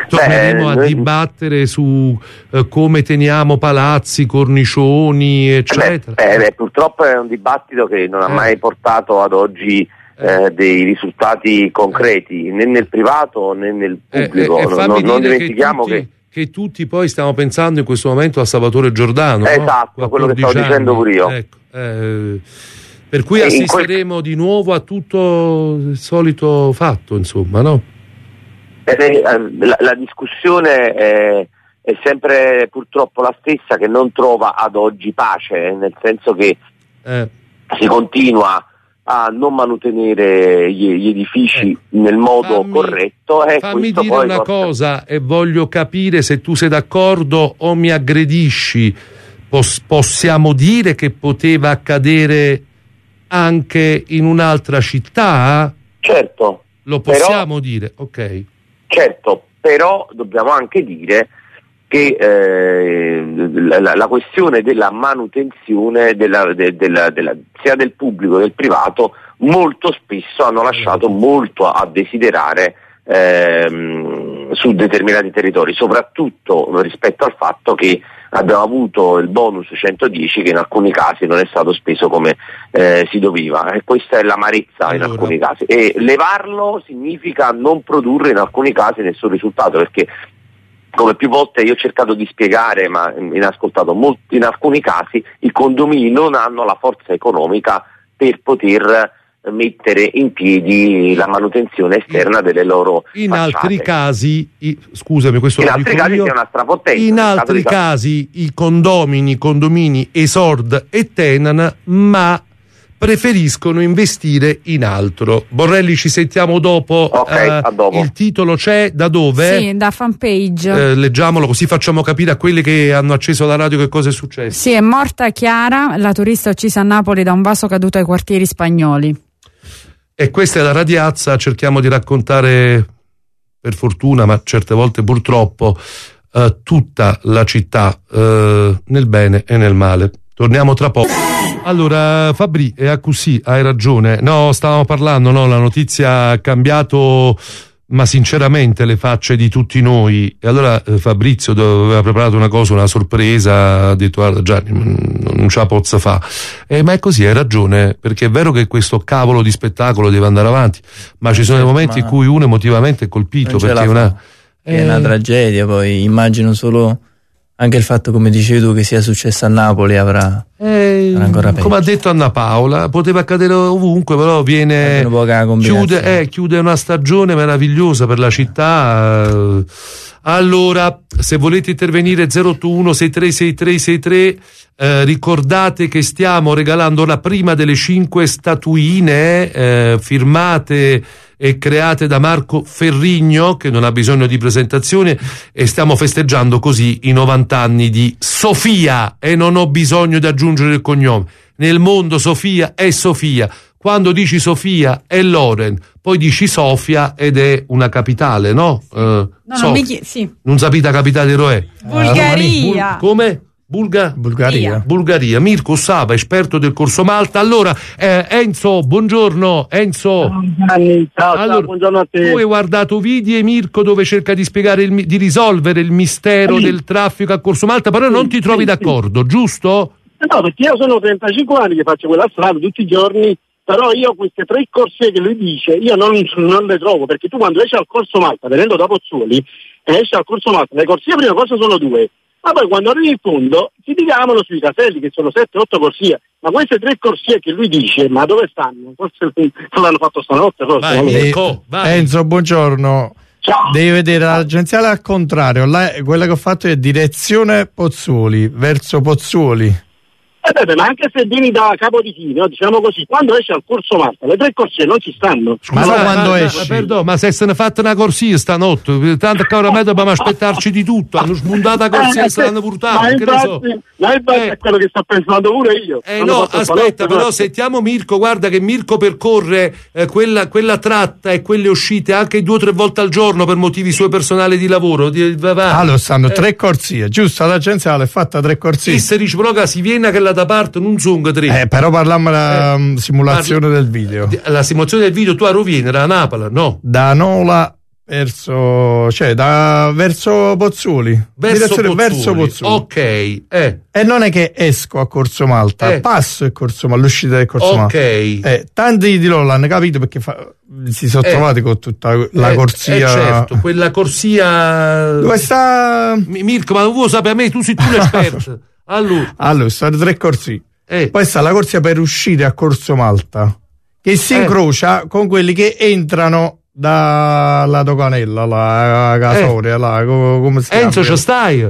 torneremo Beh, a dibattere su eh, come teniamo palazzi, cornicioni, eccetera. Beh, beh, purtroppo è un dibattito che non ha Eh. mai portato ad oggi eh, dei risultati concreti, né nel privato né nel pubblico. Eh, eh, non, fammi non- non dire dimentichiamo che che, tutti, che tutti poi stiamo pensando in questo momento a Salvatore Giordano. no? esatto, quello che stavo quattordici dicendo anni. pure io. Ecco, eh, per cui E in assisteremo di nuovo a tutto il solito fatto, insomma, no? Eh, la, la discussione è, è sempre purtroppo la stessa, che non trova ad oggi pace, nel senso che Eh. si continua a non manutenere gli, gli edifici nel modo Fammi- corretto e Fammi questo dire poi una porta- cosa e voglio capire se tu sei d'accordo o mi aggredisci. Pos- possiamo dire che poteva accadere anche in un'altra città? Certo. Lo Però- possiamo dire, ok. Certo, però dobbiamo anche dire che eh, la, la- la questione della manutenzione della, de- della- della- sia del pubblico che del privato molto spesso hanno lasciato molto a desiderare ehm, su determinati territori, soprattutto rispetto al fatto che abbiamo avuto il bonus centodieci che in alcuni casi non è stato speso come eh, si doveva, e questa è l'amarezza in Allora. alcuni casi, e levarlo significa non produrre in alcuni casi nessun risultato, perché come più volte io ho cercato di spiegare, ma inascoltato, molti, in alcuni casi i condomini non hanno la forza economica per poter mettere in piedi la manutenzione esterna delle loro In facciate. altri casi, i- scusami, questo In lo altri dico casi io, c'è una strapotenza. in nel caso altri di- casi i condomini, i condomini Esord e Tenan, ma preferiscono investire in altro. Borrelli, ci sentiamo dopo. Ok, Eh, a dopo. Il titolo c'è, da dove? Sì, da fanpage. Eh, leggiamolo così facciamo capire a quelli che hanno acceso la radio che cosa è successo. Sì, è morta Chiara, la turista uccisa a Napoli da un vaso caduto ai quartieri spagnoli. E questa è la radiazza, cerchiamo di raccontare, per fortuna, ma certe volte purtroppo, eh, tutta la città, eh, nel bene e nel male. Torniamo tra poco. Allora, Fabri, è così, hai ragione. No, stavamo parlando, no, la notizia ha cambiato, ma sinceramente, le facce di tutti noi. E allora eh, Fabrizio aveva preparato una cosa, una sorpresa, ha detto guarda Gianni, non ce la pozza fa. Eh, ma è così, hai ragione, perché è vero che questo cavolo di spettacolo deve andare avanti, ma ci sono dei momenti in cui uno emotivamente è colpito, Non ce perché la è una... fa. È una Eh. tragedia, poi immagino solo anche il fatto, come dicevi tu, che sia successo a Napoli avrà, Eh, avrà ancora peggio. come ha detto Anna Paola, poteva accadere ovunque, però viene Anche un po' che la combinazione. chiude, eh, chiude una stagione meravigliosa per la città. eh. Allora, se volete intervenire zero otto uno sei tre sei tre sei tre, eh, ricordate che stiamo regalando la prima delle cinque statuine eh, firmate e create da Marco Ferrigno, che non ha bisogno di presentazione, e stiamo festeggiando così i novanta anni di Sofia, e non ho bisogno di aggiungere il cognome. Nel mondo Sofia è Sofia. Quando dici Sofia è Loren, poi dici Sofia ed è una capitale, no? Eh, No, Sofia. non mi chiedi, sì. Non sapete la capitale di Roè? Bulgaria. Bul- come? Bulga? Bulgaria. Bulgaria. Mirko Saba, esperto del corso Malta. Allora, eh, Enzo, buongiorno. Enzo. Gianni, ciao, Allora, ciao, buongiorno a te. Tu hai guardato video, Mirko, dove cerca di spiegare, il, mi- di risolvere il mistero Sì. del traffico a corso Malta, però Sì, non ti trovi sì, d'accordo, giusto? No, perché io sono trentacinque anni che faccio quella strada tutti i giorni, però io queste tre corsie che lui dice, io non, non le trovo, perché tu quando esci al corso Malta, venendo da Pozzuoli, e esci al corso Malta, le corsie prima cosa sono due, ma poi quando arrivi in fondo si dividono sui caselli, che sono sette otto corsie, ma queste tre corsie che lui dice, ma dove stanno? Forse non l'hanno fatto stanotte, forse. Vai, non lo so. Mirko, vai. Enzo, buongiorno. Ciao. Devi vedere l'agenziale al contrario. Là, quella che ho fatto è direzione Pozzuoli, verso Pozzuoli. Eh beh, ma anche se vieni da Capodichino, diciamo così, quando esci al corso Malta, le tre corsie non ci stanno. Ma no, quando ma, esci? Ma, perdono, ma se se ne fatta una corsia stanotte, tanto che oramai dobbiamo aspettarci di tutto. Hanno spuntato la corsia e se l'hanno Ma portata. Che ne so. infatti, ma infatti Eh. è quello che sto pensando pure io. Eh Hanno no, fatto aspetta, stanotte, però ma- sentiamo Mirko, guarda che Mirko percorre eh, quella, quella tratta e quelle uscite anche due o tre volte al giorno per motivi suoi personali di lavoro. Di, va, va. Allora stanno Eh, tre corsie, giusto? L'agenziale è fatta tre corsie. chi se dice però che si viene che la da parte non sono tre. Eh, però parliamo della Eh, mm, simulazione del video. La simulazione del video tu a Rovina, era a Napoli, no? Da Nola verso, cioè da verso Pozzuoli, verso Pozzuoli. verso Pozzuoli. Ok, eh. E non è che esco a Corso Malta, eh. passo il Corso Malta, l'uscita del Corso okay. Malta. Eh, tanti di loro l'hanno capito perché fa, si sono eh. trovati con tutta la eh, corsia. Eh certo, quella corsia. Dove sta Mirko, ma non vuoi sapere a me, tu sei tu l'esperto. Allora, allora sono tre corsie. Eh. Poi sta la corsia per uscire a Corso Malta, che si eh. incrocia con quelli che entrano dalla doganella, la Casoria, eh. là, come si Enzo, chiama? ci stai?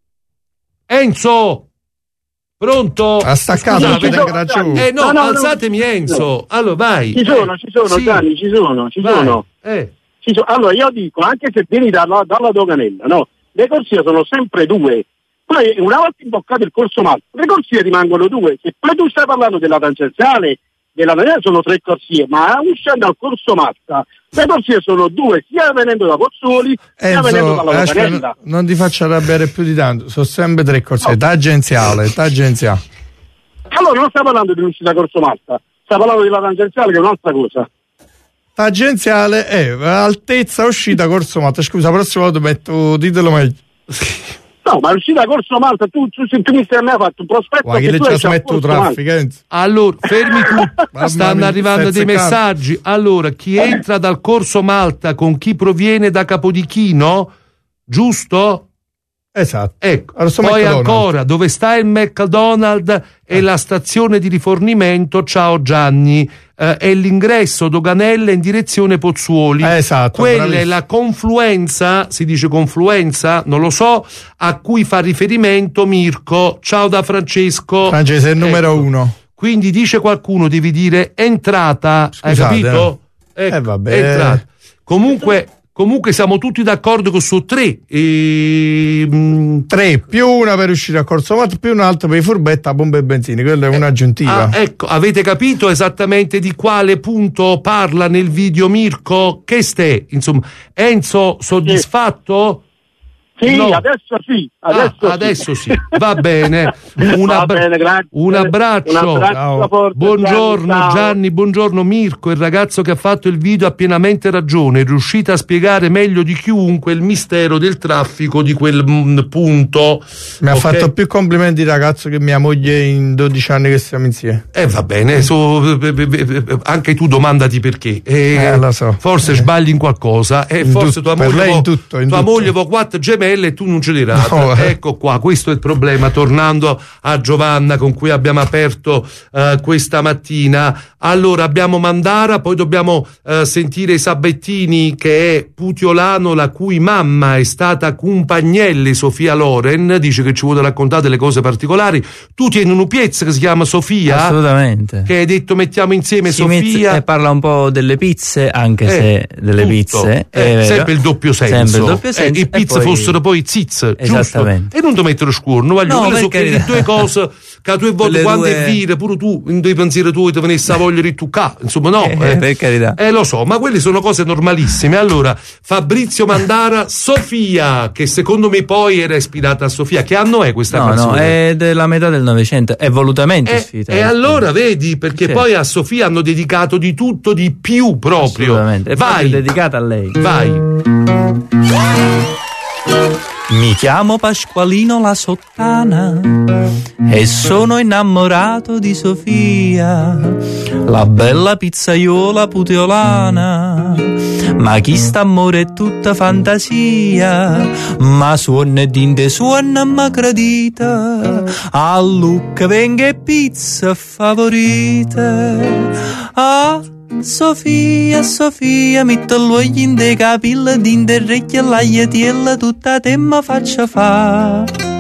Enzo, pronto? Ha staccato, Scusate, no, ragione. Eh no, no, no alzatemi no. Enzo. Allora vai. Ci sono, eh. ci sono, sì. Gianni, ci sono, ci vai. sono. Eh. Ci sono. Allora io dico, anche se vieni dalla, dalla doganella, no? Le corsie sono sempre due. Poi una volta imboccato il Corso Malta, le corsie rimangono due. Se poi tu stai parlando della tangenziale, della Venezia sono tre corsie, ma uscendo al Corso Malta le corsie sono due, sia venendo da Pozzuoli sia Enzo, venendo dalla Doganella. non, non ti faccio arrabbiare più di tanto, sono sempre tre corsie, no. Tangenziale, tangenziale. Allora non stai parlando di uscita Corso Malta, stai parlando della tangenziale che è un'altra cosa. Tangenziale è altezza uscita Corso Malta. Scusa, la prossima volta metto, ditelo meglio. No, ma l'uscita Corso Malta, tu, tu se tu mi stai a me hai fatto un prospetto. Guarda, che, che tu hai smetto traffico. Allora, fermi tutti, stanno mia, arrivando dei messaggi. Allora, chi entra dal Corso Malta con chi proviene da Capodichino, giusto? Esatto. Ecco, allora, poi McDonald's. Ancora, dove sta il McDonald's e eh. la stazione di rifornimento, ciao Gianni, eh, è l'ingresso Doganelle in direzione Pozzuoli. Eh, esatto. Quella bravissimo. è la confluenza, si dice confluenza, non lo so, a cui fa riferimento Mirko. Ciao da Francesco. Francesco è il numero ecco. uno. Quindi dice qualcuno, devi dire entrata, Scusate, hai capito? Eh, Ecco, eh vabbè. entrata. Comunque... Comunque siamo tutti d'accordo che su tre e... tre più una per uscire a Corso Malta più un'altra per i furbetti a bombe e benzine, quella è eh, un'aggiuntiva. Ah, ecco, avete capito esattamente di quale punto parla nel video Mirko? Che ste? Insomma, Enzo Sì. soddisfatto? Sì, no. adesso sì, adesso, ah, sì. adesso sì, va bene. Un, va abbra- bene, grazie. un abbraccio. Un abbraccio forte, buongiorno Gianni, Gianni, buongiorno Mirko. Il ragazzo che ha fatto il video ha pienamente ragione. È riuscito a spiegare meglio di chiunque il mistero del traffico di quel m- punto. Mi ha okay? fatto più complimenti il ragazzo che mia moglie in dodici anni che stiamo insieme. Eh va bene, so, anche tu domandati perché. Eh, eh, lo so. Forse eh. sbagli in qualcosa. E eh, forse tutto, tua moglie in tutto, in tua tutto. moglie vo quattro gemelle e tu non ce l'hai data. No, eh. Ecco qua, questo è il problema. Tornando a Giovanna con cui abbiamo aperto uh, questa mattina. Allora abbiamo Mandara, poi dobbiamo uh, sentire Sabettini, che è putiolano, la cui mamma è stata Cumpagnelli Sofia Loren, dice che ci vuole raccontare delle cose particolari. Tu tieni un piezza che si chiama Sofia, assolutamente, che hai detto mettiamo insieme si Sofia e parla un po' delle pizze, anche eh, se delle tutto. pizze eh, sempre il doppio senso, sempre il doppio senso eh, e pizze poi... fossero poi ziz, esattamente, giusto? E non ti mettere scuorno, voglio no, quelle sono quelle due cose che tu e volte quando due... è vire pure tu in dei pensieri tuoi ti venisse a voglia di rituccare, insomma no eh, eh. per carità, eh lo so, ma quelle sono cose normalissime. Allora Fabrizio Mandara, Sofia, che secondo me poi era ispirata a Sofia. Che anno è questa no, canzone? No, è della metà del Novecento, è volutamente eh, ispirata. E allora vedi, perché sì. poi a Sofia hanno dedicato di tutto di più proprio. Assolutamente, è vai, dedicata a lei. Vai. Mi chiamo Pasqualino la Sottana e sono innamorato di Sofia, la bella pizzaiola puteolana. Ma chi sta amore è tutta fantasia, ma suona e dinte suona ma gradita, a Lucca venga e pizza favorita. Ah, Sofia, Sofia, metto l'uoglio in de capilla, din de orecchie la ietiella, tutta te ma faccia fa.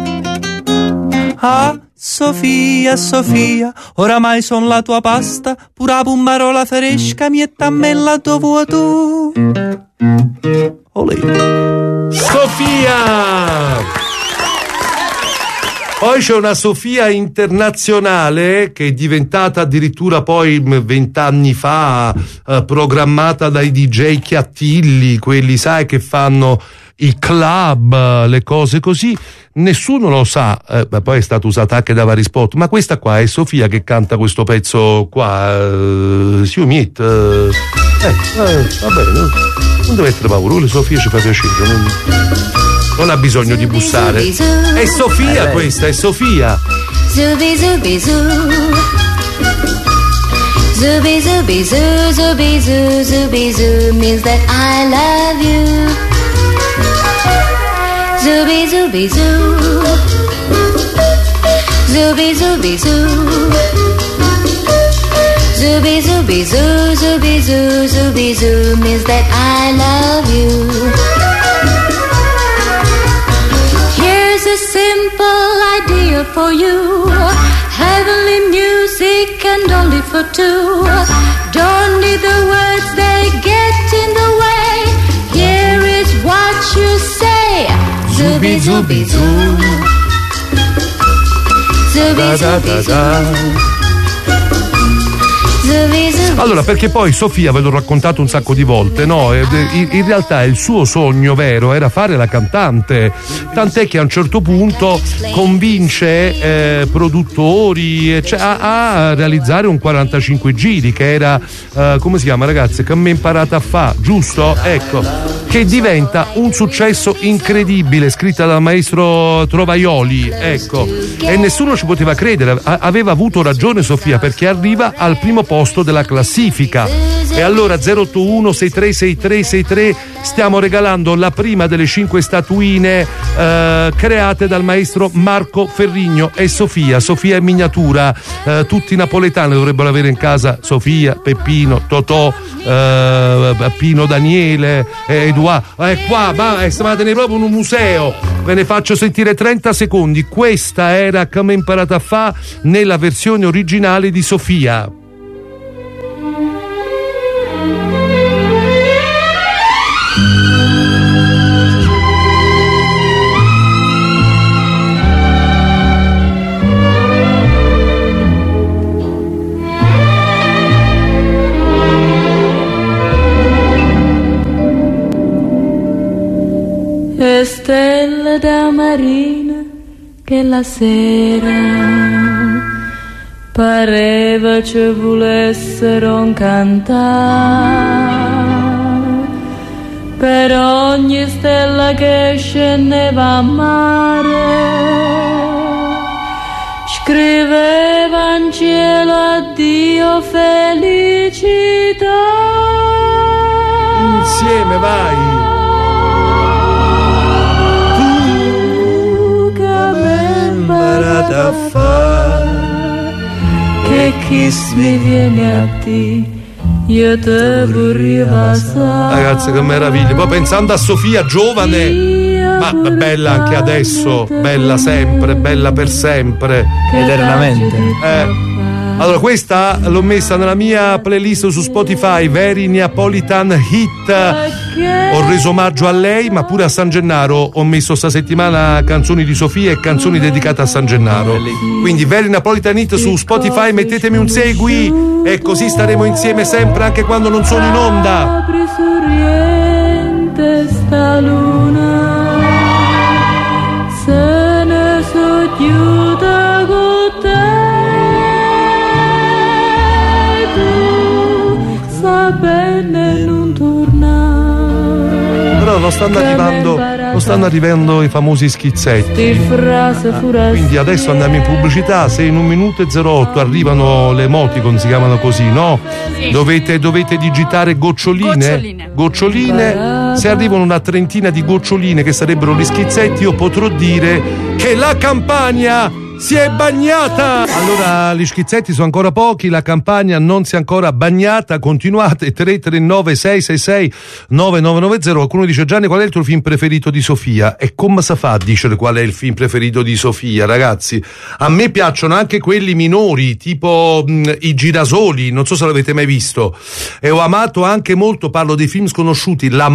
Ah, Sofia, Sofia, oramai son la tua pasta, pura pummarola fresca, mi è tammella tu vuoi tu. Olè. Sofia! Poi c'è una Sofia internazionale che è diventata addirittura poi vent'anni fa eh, programmata dai D J chiattilli, quelli sai che fanno i club, le cose così. Nessuno lo sa, eh, ma poi è stata usata anche da vari spot, ma questa qua è Sofia che canta questo pezzo qua, eh, Siumit. Eh. Eh, eh vabbè, non, non deve essere paura, Sofia ci fa piacere, non, non ha bisogno di bussare. È Sofia questa, è Sofia. Zubi zubi zu. Zubi zubi zu, zubi zu, zubi zu means that I love you. Zubi zubi zu. Zubi zubi zu. Zubi zubi zu, zubi zu, zubi zu means that I love you. Here's a simple idea for you. Heavenly music and only for two. Don't need the words, they get in the way. Here is what you say. Zubi zubi zu. Zubi zubi zu. Allora, perché poi Sofia, ve l'ho raccontato un sacco di volte, no? In realtà il suo sogno vero era fare la cantante, tant'è che a un certo punto convince eh, produttori cioè, a, a realizzare un quarantacinque giri che era, eh, come si chiama ragazzi? Che mi è imparata a fa, giusto? Ecco, che diventa un successo incredibile, scritta dal maestro Trovaioli, ecco, e nessuno ci poteva credere, a- aveva avuto ragione Sofia, perché arriva al primo posto della classifica. E allora zero otto uno sei tre sei tre sei tre stiamo regalando la prima delle cinque statuine eh, create dal maestro Marco Ferrigno e Sofia. Sofia in miniatura, eh, tutti napoletani dovrebbero avere in casa Sofia, Peppino, Totò, eh, Pino Daniele, eh, Edoardo. Eh, qua, ma eh, stiamo a tenere proprio in un museo. Ve ne faccio sentire trenta secondi. Questa era Come ho imparato a fa nella versione originale di Sofia. E stelle da marina che la sera pareva ci volessero cantare, per ogni stella che scendeva a mare scriveva in cielo addio felicità. Insieme vai. Da fare che chi mi viene a te io te vorrei passare. Ragazzi, che meraviglia. Poi pensando a Sofia giovane, ma bella anche adesso, bella sempre, bella per sempre, eternamente. Eh. Allora, questa l'ho messa nella mia playlist su Spotify, Very Neapolitan Hit. Ho reso omaggio a lei, ma pure a San Gennaro. Ho messo sta settimana canzoni di Sofia e canzoni dedicate a San Gennaro. Quindi Very Neapolitan Hit su Spotify, mettetemi un segui e così staremo insieme sempre anche quando non sono in onda. Apri sorriente sta luna, se ne soggiuta con te. Bene non tornare. Però non stanno arrivando non stanno arrivando i famosi schizzetti, quindi adesso andiamo in pubblicità. Se in un minuto e zero otto arrivano le emoticon, si chiamano così, no? Sì. Dovete, dovete digitare goccioline goccioline, goccioline. Se arrivano una trentina di goccioline che sarebbero gli schizzetti, io potrò dire che la Campania si è bagnata. Allora, gli schizzetti sono ancora pochi, la campagna non si è ancora bagnata. Continuate. Tre tre nove sei sei sei nove nove nove zero. Qualcuno dice: Gianni, qual è il tuo film preferito di Sofia? E come si fa a dire qual è il film preferito di Sofia, ragazzi? A me piacciono anche quelli minori, tipo mh, I Girasoli, non so se l'avete mai visto, e ho amato anche molto, parlo dei film sconosciuti, La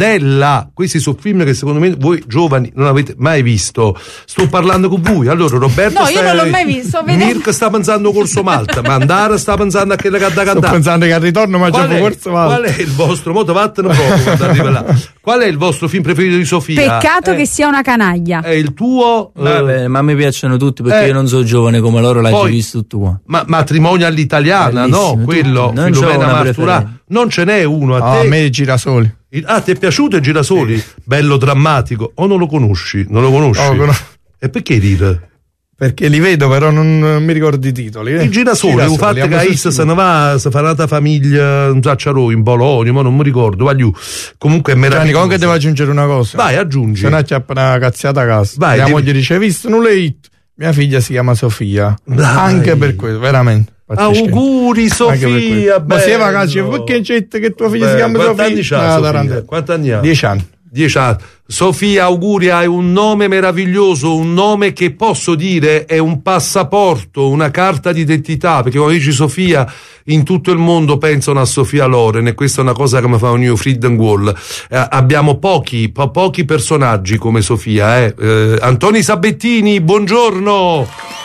Mortadella. Questi sono film che secondo me voi giovani non avete mai visto. Sto parlando con voi. Allora, Alberto No, sta, io non l'ho mai visto. Vede... Mirko sta pensando Corso Malta, Mandara sta pensando a che la canta cantare. Sto pensando che al ritorno mangiamo Corso Malta. Qual è il vostro moto? Vattene proprio quando arriva là. Qual è il vostro film preferito di Sofia? Peccato eh, che sia una canaglia. È il tuo? Vabbè, eh, ma mi piacciono tutti perché eh, io non sono giovane come loro, l'hai poi, visto tutto qua. Ma matrimonio all'italiana, Bellissimo, no? Quello, non Filomena c'ho una Marturà. Non ce n'è uno a Oh, te? a me i Girasoli. Ah, ti è piaciuto i Girasoli? Sì. Bello drammatico. O non lo conosci? Non lo conosci? No, con... E perché ride? Perché li vedo, però non, non mi ricordo i titoli. Eh? I Girasoli, il fatto che Ais se ne va, se farà una famiglia, non so, in Bologna, ma non mi ricordo. Vagliù. Comunque è meraviglioso. Gianni, comunque devo aggiungere una cosa. Vai, aggiungi. Se no c'è una cazziata a casa. Vai, mia devi... moglie dice, visto non le hit. Mia figlia si chiama Sofia. Dai. Anche per questo, veramente. Auguri Sofia, ma se va a casa, perché c'è che tua figlia Beh, si chiama quanti Sofia? Anni No, Sofia? Quanti anni ha? Dieci anni. Dieci anni. Sofia, auguri, hai un nome meraviglioso, un nome che posso dire è un passaporto, una carta d'identità, perché quando dici Sofia in tutto il mondo pensano a Sofia Loren e questa è una cosa che mi fa un New Freedom Wall. Eh, abbiamo pochi, po- pochi personaggi come Sofia. Eh. Eh, Antoni Sabettini, buongiorno.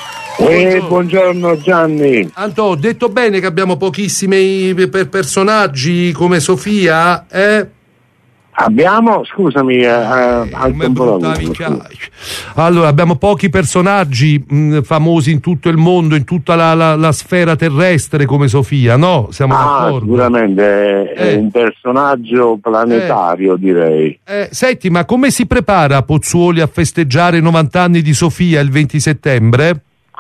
Eh, buongiorno Gianni. Anto, ho detto bene che abbiamo pochissimi per personaggi come Sofia, eh? Abbiamo, scusami, eh, anche un po' la allora abbiamo pochi personaggi mh, famosi in tutto il mondo, in tutta la, la, la sfera terrestre come Sofia, no? Siamo ah, d'accordo? Sicuramente è eh. un personaggio planetario, eh. direi. Eh, senti, ma come si prepara Pozzuoli a festeggiare i novanta anni di Sofia il venti settembre?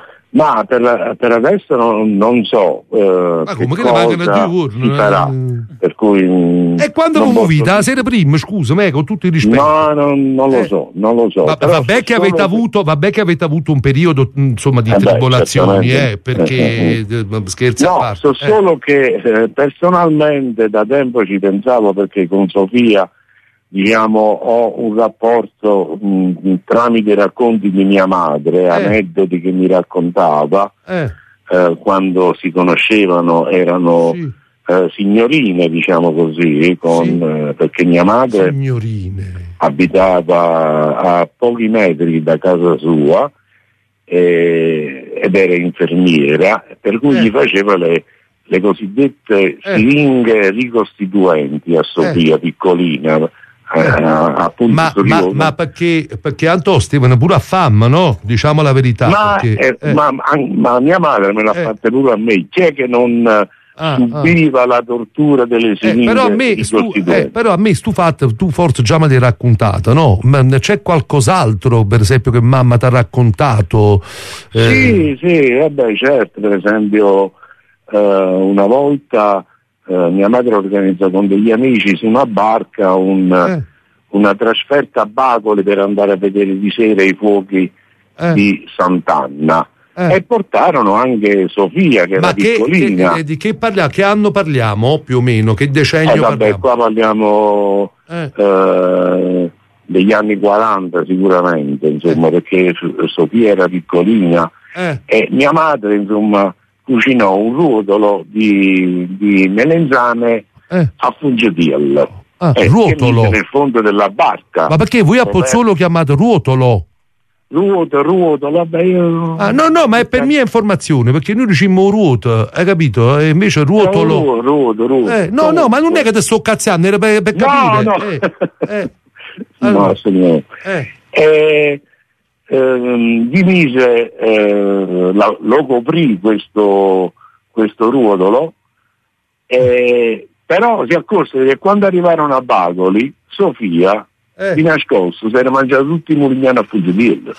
Ma per, per adesso non, non so eh, ma che come che cosa ne mancano due giorni, si farà, eh. per cui e quando lo muovite? La sera prima, scusa, me, con tutto il rispetto. No, non, non lo eh. so, non lo so. Va, vabbè, che avete avuto, vabbè che avete avuto un periodo insomma di eh tribolazioni, beh, eh, perché eh, eh. scherzi no, a parte. so eh. solo che eh, personalmente da tempo ci pensavo, perché con Sofia diciamo ho un rapporto mh, tramite racconti di mia madre, eh. aneddoti che mi raccontava eh. Eh, quando si conoscevano, erano sì. eh, signorine, diciamo così, con, sì. eh, perché mia madre signorine. abitava a pochi metri da casa sua eh, ed era infermiera, per cui eh. gli faceva le, le cosiddette eh. siringhe ricostituenti a Sofia, eh. piccolina. Eh, appunto ma, ma, ma perché perché Anto Stevano pure a fama, no? Diciamo la verità. Ma, perché, eh, eh. ma, ma mia madre me l'ha eh. fatta pure a me. Chi è che non ah, subiva ah. la tortura delle siringhe? Eh, però, a me, stu, eh, però a me stu fatto, tu forse già me l'hai raccontata, no? Ma c'è qualcos'altro, per esempio, che mamma ti ha raccontato? Eh. Sì, sì, vabbè, certo, per esempio eh, una volta Uh, mia madre organizza con degli amici su una barca un, eh. una trasferta a Bacole per andare a vedere di sera i fuochi eh. di Sant'Anna eh. e portarono anche Sofia che Ma era che, piccolina. Che, di che parliamo? Che anno parliamo più o meno? Che decennio eh, vabbè, parliamo? qua parliamo eh. Uh, degli anni quaranta sicuramente, insomma, eh. perché Sofia era piccolina eh. e mia madre, insomma, cucinò un ruotolo di, di melenzane eh. a Fungetiello ah, eh, ruotolo nel fondo della barca. Ma perché voi a Pozzuolo chiamate ruotolo? Ruoto, ruoto, vabbè io... Ah, no, no, ma è per mia informazione, perché noi dicimmo ruoto, hai capito? E invece ruotolo... No, ruoto, ruoto. Eh, no, no, ma non è che te sto cazzando, era per, per capire. No, no. Eh, eh. Allora. No, signore. Eh. Eh, eh, dimise, eh, la, lo coprì questo, questo ruotolo, eh, però si accorse che quando arrivarono a Bacoli, Sofia, eh. di nascosto, si era mangiato tutti i Murignani a Fuggiatiello.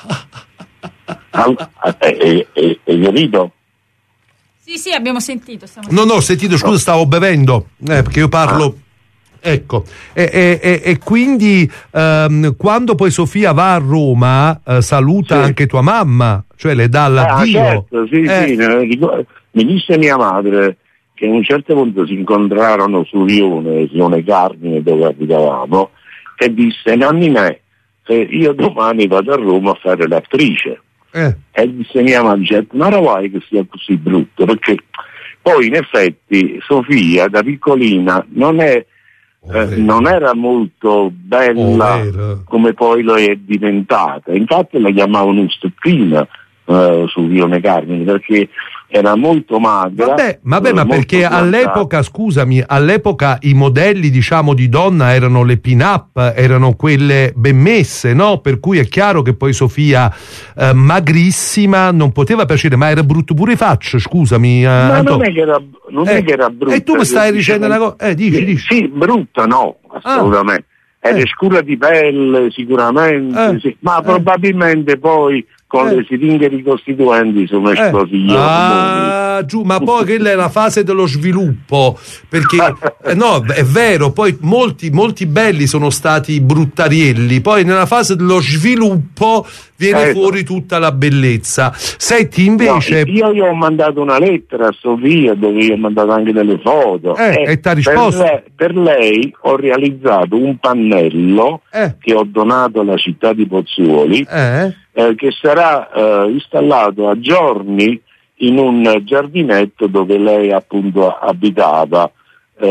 Hai capito? Sì, sì, abbiamo sentito. No, no, ho sentito, scusa, stavo bevendo, eh, perché io parlo... Ah. Ecco, e, e, e quindi um, quando poi Sofia va a Roma uh, saluta sì. anche tua mamma, cioè le dà l'addio. Ah, certo, sì, eh. sì, mi disse mia madre che a un certo punto si incontrarono su Rione, Rione Carmine, dove abitavamo, e disse: Nannina, eh, io domani vado a Roma a fare l'attrice. Eh. E disse mia madre: ma non vai che sia così brutto, perché poi in effetti Sofia da piccolina non è Eh, non era molto bella oh, come poi lo è diventata, infatti la chiamavano stupina uh, su Rione Carmine, perché era molto magra. Vabbè, vabbè ma perché smanciata. all'epoca, scusami, all'epoca i modelli, diciamo, di donna erano le pin-up, erano quelle ben messe, no? Per cui è chiaro che poi Sofia, eh, magrissima, non poteva piacere, ma era brutto pure i facce, scusami. Eh, Ma Anto- non è che era, non Eh, è che era brutta. e tu mi stai dicendo una cosa? Eh, dici, Sì, dici. Sì, brutta no, assolutamente. Era Eh. scura di pelle sicuramente, Eh. sì, ma probabilmente poi con Eh. le siringhe ricostituenti sono Eh. esplosi gli ormoni. Ah, giù, ma poi quella è la fase dello sviluppo, perché eh, no, è vero, poi molti, molti belli sono stati bruttarielli, poi nella fase dello sviluppo viene Eh. fuori tutta la bellezza. Senti, invece, No, io gli ho mandato una lettera a Sofia dove gli ho mandato anche delle foto. Eh, e t'ha per risposto? le- Per lei ho realizzato un pannello Eh. che ho donato alla città di Pozzuoli, eh, eh, che sarà eh, installato a giorni in un giardinetto dove lei appunto abitava. Eh,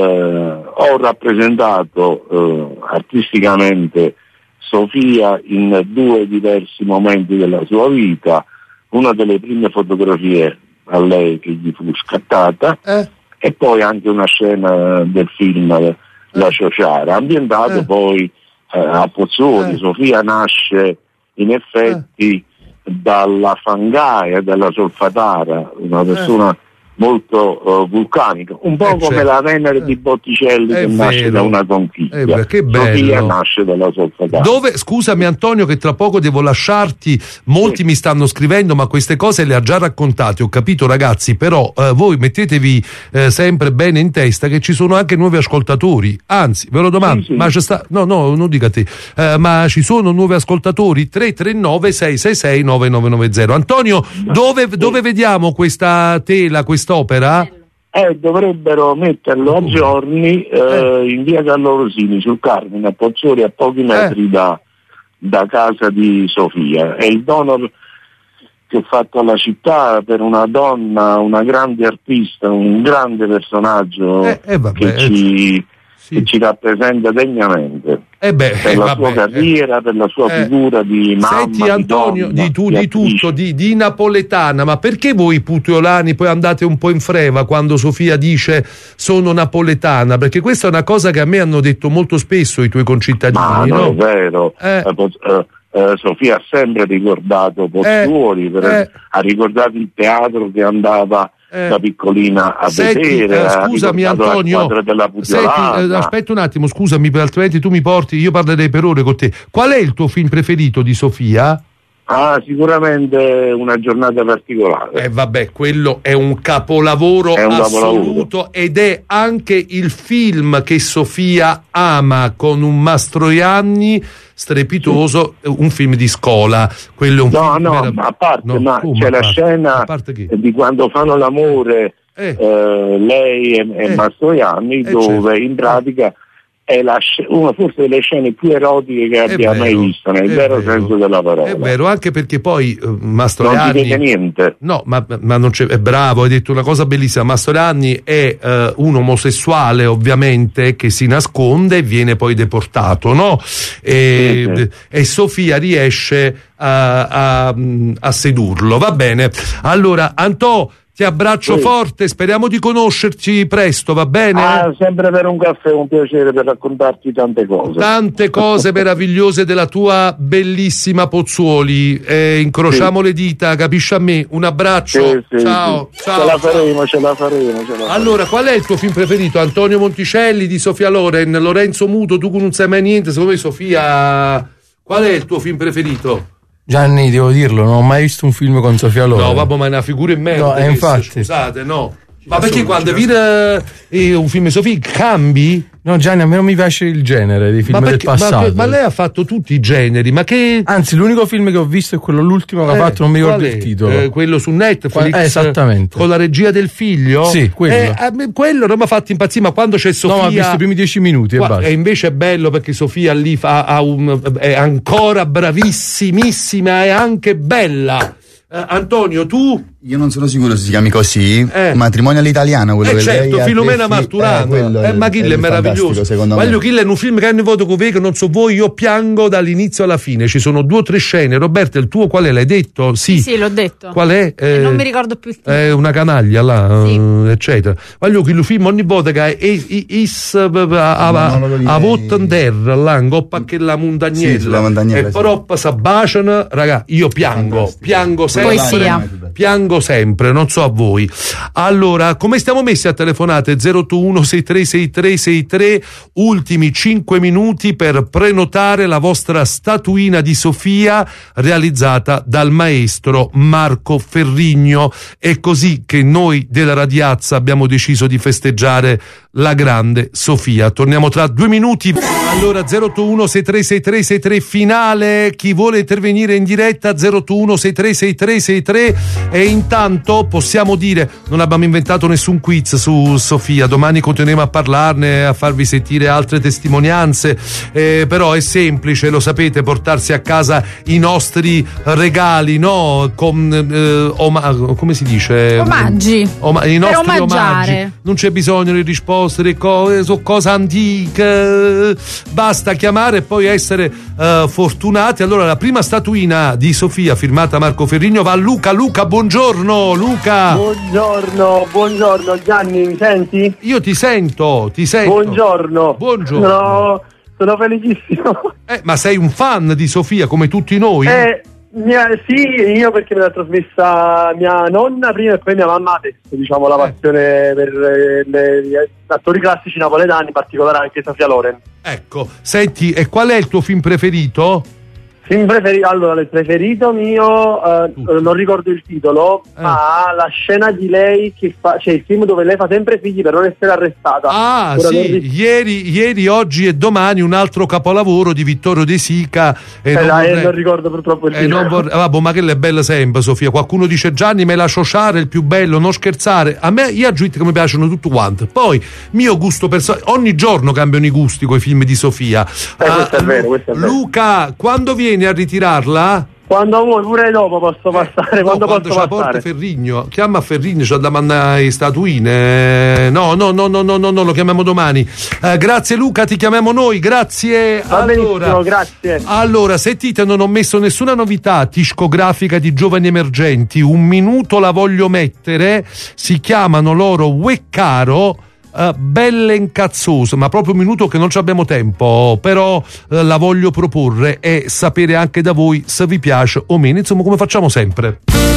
ho rappresentato eh, artisticamente Sofia in due diversi momenti della sua vita, una delle prime fotografie a lei che gli fu scattata eh, e poi anche una scena del film eh, La Ciociara, ambientato Eh. poi eh, a Pozzuoli. Eh. Sofia nasce in effetti dalla Fangaia, dalla Solfatara, una persona molto eh, vulcanica, un po' Eh, come certo. la Venere di Botticelli È che nasce vero. da una conchiglia. Eh beh, che bello. Sofia nasce dalla Solfatara. dove, scusami Antonio che tra poco devo lasciarti, molti Sì. mi stanno scrivendo ma queste cose le ha già raccontate, ho capito ragazzi, però eh, voi mettetevi eh, sempre bene in testa che ci sono anche nuovi ascoltatori, anzi ve lo domando, Sì, sì. ma c'è sta, no no non dica te, eh, ma ci sono nuovi ascoltatori? Tre tre nove sei sei sei nove nove nove zero. Antonio, dove, dove vediamo questa tela, quest'opera? Eh, dovrebbero metterlo a giorni eh, in via Carlo Rosini sul Carmine a Pozzuoli, a pochi metri da, da casa di Sofia. È il dono che ho fatto alla città per una donna, una grande artista, un grande personaggio Eh, eh, vabbè, che, ci, che ci rappresenta degnamente. Eh beh, Per eh, la vabbè, sua carriera, per la sua eh. figura di mamma, Senti Antonio, di, donna, di, tu, di di tutto, attrice. di, di napoletana, ma perché voi puteolani poi andate un po' in freva quando Sofia dice sono napoletana? Perché questa è una cosa che a me hanno detto molto spesso i tuoi concittadini, Ma non no? è vero. Eh. Eh, Poz- eh, eh, Sofia ha sempre ricordato Pozzuoli, per- eh. ha ricordato il teatro che andava Eh. da piccolina a Senti, vedere, eh, ha scusami ricordato Antonio, la squadra della senti, Pugiolana. eh, aspetta un attimo, scusami, per altrimenti tu mi porti, io parlerei per ore con te. Qual è il tuo film preferito di Sofia? Ah, sicuramente una giornata particolare. Eh vabbè, quello è un capolavoro È un assoluto ed è anche il film che Sofia ama, con un Mastroianni strepitoso, un film di scola. Quello è un No, film no, merav- ma a parte, No, ma come c'è a la parte? scena A parte che? di quando fanno l'amore Eh. eh, lei e, e Eh. Mastroianni, Eh, dove certo. in pratica è la sc- una forse delle scene più erotiche che È abbia vero, mai visto, nel è vero vero. senso della parola. È vero, anche perché poi eh, Non si Mastroianni vede niente. No, ma, ma non c'è, è bravo, hai detto una cosa bellissima. Mastroianni è eh, un omosessuale, ovviamente, che si nasconde e viene poi deportato, no? E, Sì, sì. e Sofia riesce a, a, a sedurlo. Va bene. Allora, Antò, ti abbraccio Sì. forte, speriamo di conoscerci presto, va bene? Ah, sempre per un caffè è un piacere per raccontarti tante cose. Tante cose meravigliose della tua bellissima Pozzuoli. Eh, incrociamo Sì. le dita, capisci a me? Un abbraccio. Sì, sì, ciao, sì. ciao. Ce la faremo, ce la faremo, ce la faremo. Allora, qual è il tuo film preferito? Antonio Monticelli di Sofia Loren, Lorenzo Muto, tu che non sai mai niente, secondo me Sofia. Qual è il tuo film preferito? Gianni, devo dirlo, non ho mai visto un film con Sofia Loren. No, vabbè, ma è una figura in merda. No, questa, eh, infatti. Scusate, no. Ma perché quando vedi eh, un film di Sofia cambi? No, Gianni, a me non mi piace il genere dei film Ma, del perché- ma passato. che- ma lei ha fatto tutti i generi, ma che. Anzi, l'unico film che ho visto è quello l'ultimo che ha Eh, fatto, non mi ricordo qual è? il titolo. Eh, quello su Netflix, Qual- eh, esattamente. con la regia del figlio? Sì, quello. Eh, a me quello non mi ha fatto impazzire, ma quando c'è Sofia. No, ma ho visto i primi dieci minuti e Qua- basta. e invece è bello perché Sofia lì fa, ha un, è ancora bravissimissima e anche bella. Eh, Antonio, tu Io non sono sicuro se si chiami così, eh. matrimonio all'italiano, quello eh che certo, lei Filomena Marturano, eh, eh, ma Kill è, è meraviglioso. Voglio Kill è un film che ogni volta che vedo, non so voi, io piango dall'inizio alla fine. Ci sono due o tre scene. Roberto, il tuo qual è? L'hai detto? Sì, sì, l'ho detto. Qual è? Eh, non mi ricordo più il titolo. È una canaglia là, sì. uh, eccetera. Voglio che il film ogni volta che è is a votten terra, là, in coppa che la montagnella, e però si baciano, raga, io piango, piango sempre. Poesia. Piango sempre, non so a voi. Allora, come stiamo messi a telefonate? zero otto uno sei tre sei tre sei tre, ultimi cinque minuti per prenotare la vostra statuina di Sofia realizzata dal maestro Marco Ferrigno. È così che noi della Radiazza abbiamo deciso di festeggiare la grande Sofia. Torniamo tra due minuti. Allora, zero otto uno sei tre sei tre sei tre finale, chi vuole intervenire in diretta zero otto uno sei tre sei tre sei tre. E intanto possiamo dire, non abbiamo inventato nessun quiz su Sofia, domani continueremo a parlarne, a farvi sentire altre testimonianze, eh, però è semplice, lo sapete, portarsi a casa i nostri regali, no? Con eh, oma- come si dice? Omaggi. Oma- i nostri per omaggiare. Omaggi. Non c'è bisogno di risposte, di cose, sono cose antiche, basta chiamare e poi essere uh, fortunati. Allora, la prima statuina di Sofia firmata Marco Ferrigno va a Luca. Luca, buongiorno Luca. Buongiorno, buongiorno Gianni, mi senti? Io ti sento, ti sento. Buongiorno. Buongiorno. Sono, sono felicissimo. Eh, ma sei un fan di Sofia come tutti noi? Eh, mia, sì, io perché me l'ha trasmessa mia nonna prima e poi mia mamma adesso, diciamo, la passione per eh, le, gli attori classici napoletani, in particolare anche Sofia Loren. Ecco, senti, e qual è il tuo film preferito? Film preferito, allora il preferito mio, eh, non ricordo il titolo, eh. ma la scena di lei che fa, cioè il film dove lei fa sempre figli per non essere arrestata. Ah, Ora sì, non ri- ieri, ieri, oggi e domani un altro capolavoro di Vittorio De Sica. E eh, non, dai, vorrei... non ricordo purtroppo il eh, non titolo. vorrei... Vabbè, ma che è bella sempre Sofia. Qualcuno dice Gianni me la sciociare, il più bello, non scherzare. A me, io aggiungo che mi piacciono tutto quanto. Poi, mio gusto personale, ogni giorno cambiano i gusti con i film di Sofia. Eh, uh, questo è vero, questo è vero. Luca, quando vieni a ritirarla? Quando vuoi, pure dopo posso passare. No, quando quando posso c'ha passare? porta Ferrigno, chiama Ferrigno, c'ha da mandare statuine. No, no, no, no, no, no, no, lo chiamiamo domani. Eh, grazie Luca, ti chiamiamo noi, grazie. Va allora, grazie. Allora, sentite, non ho messo nessuna novità discografica di giovani emergenti. Un minuto la voglio mettere. Si chiamano loro Weccaro. Uh, belle incazzose, ma proprio un minuto che non ci abbiamo tempo, però uh, la voglio proporre e sapere anche da voi se vi piace o meno, insomma, come facciamo sempre.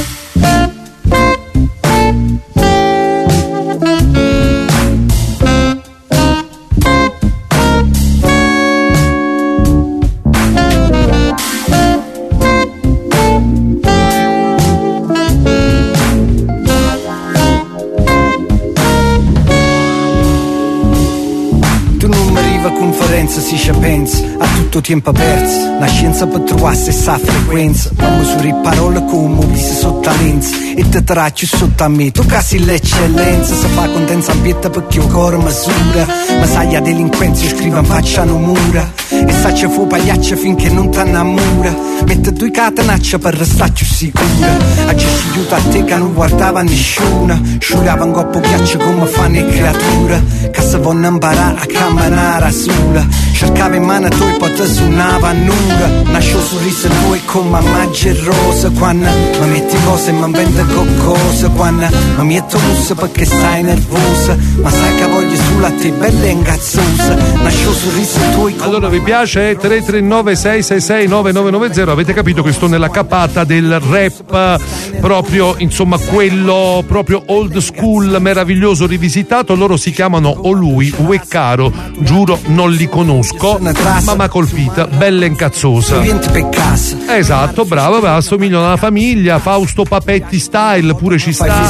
Si ci pensa a tutto tempo perso, la scienza per trovare stessa frequenza, ma misuri parole come visi sotto lenza e te tracci sotto a me, tu casi l'eccellenza, se fa condensa ambiente perché il cuore misura, ma sai a delinquenza scrive in faccia no mura, e sa ci fu pagliaccia finché non t'annamura, mette due catenacce per restare più sicura, a gessi aiuta a te che non guardava nessuno, sciurava un coppo ghiaccio come fanno le creature, che se vogliono imparare a camminare sola, cercava in mano tu e poi te suonava nuda, nasce un sorriso tuo come magia e rosa, quando mi metti cose e mi invento qualcosa, quando mi metto mussa perché stai nervosa, ma sai che voglio sulla te bella e ingazzosa, nasce un sorriso tuo come... Allora vi piace? tre tre nove sei sei sei nove nove nove zero, avete capito che sto nella capata del rap, proprio insomma quello proprio old school meraviglioso rivisitato, loro si chiamano O Lui, Weccaro, giuro non li conosco, ma m'ha colpita, bella e incazzosa. Esatto, bravo, bravo, assomigliano alla famiglia, Fausto Papetti style, pure ci sta.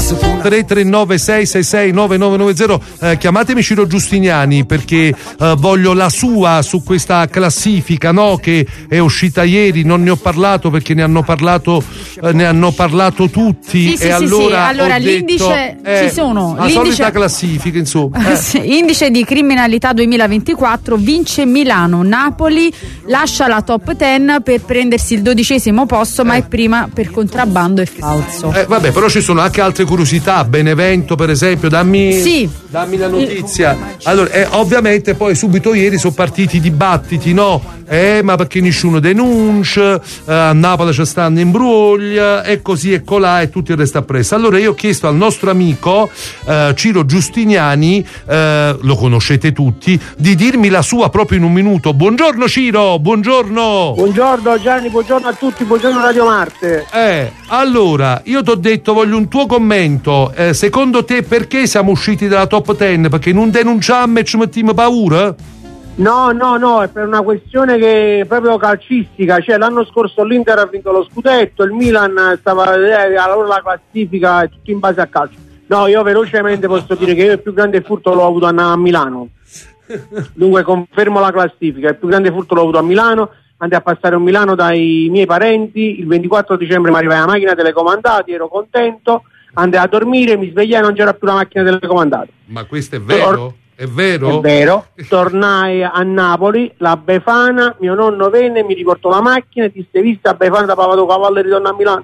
tre tre nove sei sei sei nove nove nove zero. Eh, chiamatemi Ciro Giustiniani perché eh, voglio la sua su questa classifica, no, che è uscita ieri. Non ne ho parlato perché ne hanno parlato eh, ne hanno parlato tutti. Sì, e sì, allora, sì. allora ho l'indice detto, eh, ci sono la l'indice, solita classifica, insomma. Eh. Sì, indice di criminalità duemilaventiquattro, vince Milano, Napoli lascia la top dieci per prendersi il dodicesimo posto, ma è prima per contrabbando e falso. Eh, vabbè, però ci sono anche altre curiosità. Benevento, per esempio, dammi, sì. dammi la notizia. Allora, eh, ovviamente poi subito ieri sono partiti i dibattiti, no? Eh, ma perché nessuno denuncia, eh, a Napoli ci stanno in bruglia e così e colà e tutto il resto appresso. Allora io ho chiesto al nostro amico eh, Ciro Giustiniani, eh, lo conoscete tutti, di dirmi la sua proprio in un minuto. Buongiorno Ciro, buongiorno. Buongiorno Gianni, buongiorno a tutti, buongiorno Radio Marte. Eh, allora, io ti ho detto, voglio un tuo commento. Eh, secondo te perché siamo usciti dalla top dieci? Perché non denunciamo e ci mettiamo paura? No, no, no, è per una questione che è proprio calcistica, cioè l'anno scorso l'Inter ha vinto lo scudetto, il Milan stava eh, allora la classifica è tutto in base a calcio. No, io velocemente posso dire che io il più grande furto l'ho avuto a Milano. Dunque confermo la classifica, il più grande furto l'ho avuto a Milano, andai a passare a Milano dai miei parenti, il ventiquattro dicembre mi arrivai la macchina telecomandata, ero contento, andai a dormire, mi svegliai e non c'era più la macchina telecomandata. Ma questo è vero? È vero? È vero. Tornai a Napoli, la Befana, mio nonno venne, mi riportò la macchina e disse: vista Befana da Pavato Cavallo e ritorno a Milano.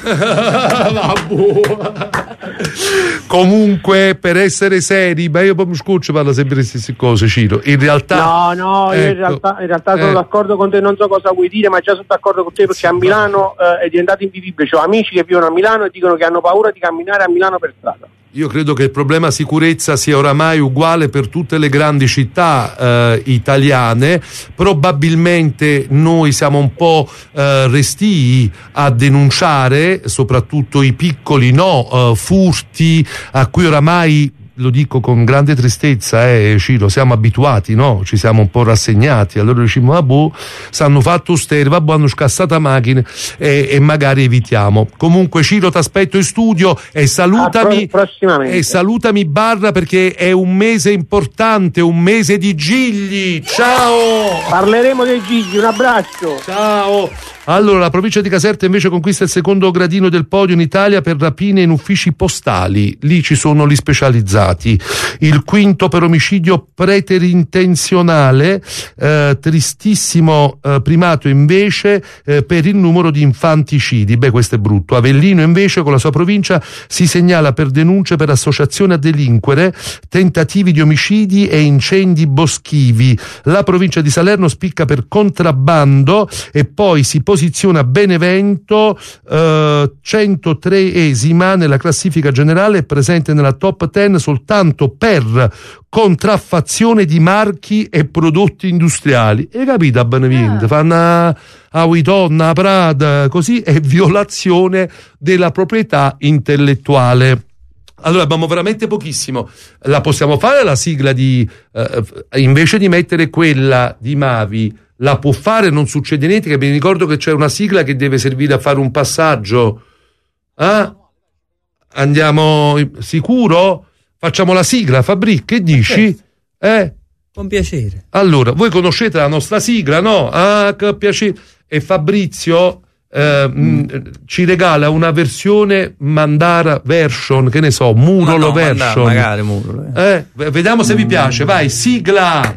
Comunque, per essere seri, beh, io poi mi scoccio, parla sempre le stesse cose, Ciro. In realtà no, no, ecco, io in realtà, in realtà sono eh. d'accordo con te, non so cosa vuoi dire, ma già sono d'accordo con te perché a Milano eh, è diventato invivibile. Ho amici che vivono a Milano e dicono che hanno paura di camminare a Milano per strada. Io credo che il problema sicurezza sia oramai uguale per tutte le grandi città eh, italiane. Probabilmente noi siamo un po' eh, restii a denunciare, soprattutto i piccoli no, eh, furti a cui oramai, lo dico con grande tristezza, eh, Ciro, siamo abituati, no? Ci siamo un po' rassegnati. Allora diciamo, ah boh, s'hanno fatto stereo, vabbè, hanno scassato macchine e, e magari evitiamo. Comunque Ciro, ti aspetto in studio e salutami prossimamente. E salutami Barra perché è un mese importante, un mese di Gigli. Ciao! Parleremo dei Gigli, un abbraccio. Ciao! Allora, la provincia di Caserta invece conquista il secondo gradino del podio in Italia per rapine in uffici postali. Lì ci sono gli specializzati. Il quinto per omicidio preterintenzionale, eh, tristissimo eh, primato invece eh, per il numero di infanticidi. Beh, questo è brutto. Avellino invece con la sua provincia si segnala per denunce per associazione a delinquere, tentativi di omicidi e incendi boschivi. La provincia di Salerno spicca per contrabbando e poi si posiziona Benevento eh, centotreesima nella classifica generale, è presente nella top dieci soltanto per contraffazione di marchi e prodotti industriali. E capito a Benevento? Ah. Fanno a Uitonna, Prada, così, è violazione della proprietà intellettuale. Allora abbiamo veramente pochissimo. La possiamo fare la sigla di eh, invece di mettere quella di Mavi, la può fare, non succede niente, che mi ricordo che c'è una sigla che deve servire a fare un passaggio. Ah? Andiamo sicuro? Facciamo la sigla, Fabri, che dici? Eh? Con piacere. Allora, voi conoscete la nostra sigla, no? Ah, che piacere. E Fabrizio eh, mm. mh, ci regala una versione Mandara version, che ne so, Murolo no, version. Mandara, magari Murolo. Eh? Eh, vediamo se vi piace, vai, sigla!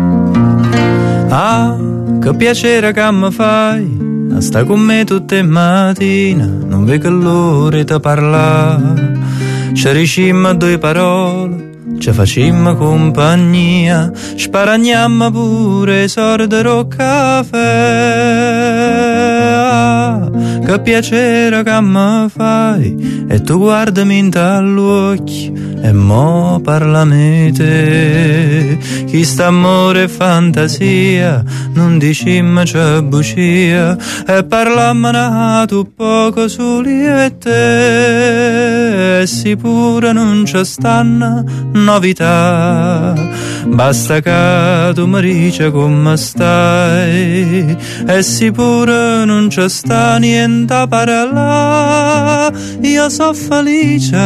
Ah, che piacere che mi fai, sta con me tutte le mattine, non vedo l'ora di parlare, ci ricimmo due parole, ci facimmo compagnia, sparagniamo pure sordo caffè. Ah, che piacere che mi fai, e tu guardami in dall'occhio e mo parlami te. Chi sta amore e fantasia, non dicimmo c'è bugia, e parlammo tu poco soli e te. E sicura non ci stanno novità, Basta che tu mi dici come stai, e se pure non c'è sta niente a parlare, io so felice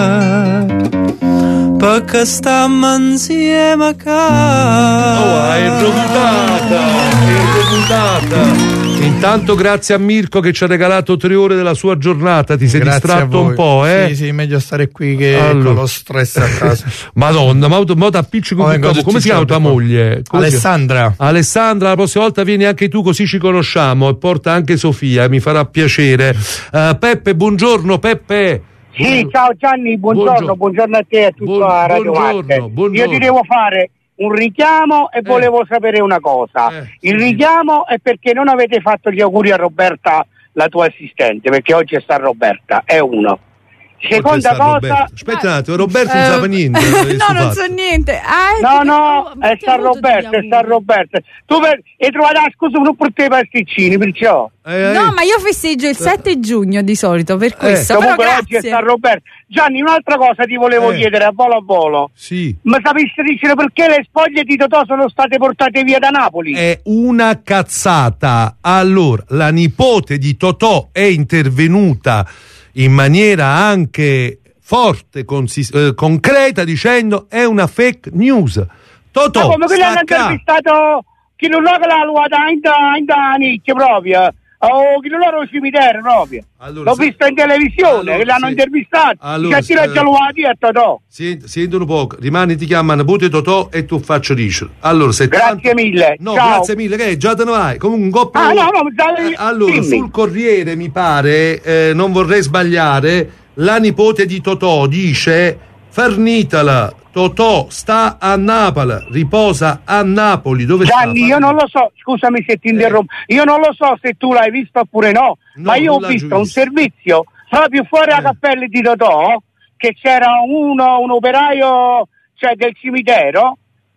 perché stiamo insieme qua. Oh, è rovutata, è rovutata. Intanto grazie a Mirko che ci ha regalato tre ore della sua giornata. Ti sei Grazie distratto un po', eh? Sì, sì, meglio stare qui che Allora. con lo stress a casa. Madonna, ma ma t'appiccico Oh, con vengo come si chiama tua qua. moglie? Come si- Alessandra. Alessandra, la prossima volta vieni anche tu, così ci conosciamo, e porta anche Sofia, mi farà piacere. Uh, Peppe, buongiorno Peppe. Sì, ciao Gianni, buongiorno, buongiorno, buongiorno a te e a tutta Buon- la Radio buongiorno, Marte. buongiorno. Io ti devo fare un richiamo e volevo sapere una cosa. Il richiamo è perché non avete fatto gli auguri a Roberta, la tua assistente, perché oggi è sta Roberta, è uno. Seconda cosa, Roberto. Aspetta un attimo, Roberto non Eh, sa niente. no, non so niente. Ah, è no, che- no, oh, ma è ti San ho avuto Roberto, degli è San Roberto. Tu per, hai trovato la scusa non per te i pasticcini, perciò. No, ma io festeggio il sette giugno di solito, per questo. Però Comunque oggi è grazie. San Roberto. Gianni, un'altra cosa ti volevo Eh. chiedere a volo a volo. Sì. Ma sapessi dire perché le spoglie di Totò sono state portate via da Napoli? È una cazzata. Allora, la nipote di Totò è intervenuta in maniera anche forte, consis- eh, concreta, dicendo è una fake news. Totò, Ma come quelli hanno stacca. intervistato chi non lo che l'ha luata in da, in da nicchia proprio. O chi non lo al cimitero proprio. Allora, L'ho se- visto in televisione, Allora, che l'hanno sì. intervistato. Allora, Cioè, tira se- già luati a Totò. Sent- sentono poco, rimani, ti chiamano nipote Totò e tu faccio dicere. Allora, se Grazie mille. No, Ciao. grazie mille, che già te ne vai. Comunque un coppo. Ah, no, no, dai, Eh, allora, dimmi. sul Corriere mi pare, eh, non vorrei sbagliare, la nipote di Totò dice: Farnitala, Totò sta a Napoli, riposa a Napoli. Dove Gianni, sta? io non lo so, scusami se ti interrompo, io non lo so se tu l'hai visto oppure no, ma io ho non l'ho visto già un visto. servizio proprio fuori la cappella di Totò, che c'era uno, un operaio, cioè, del cimitero,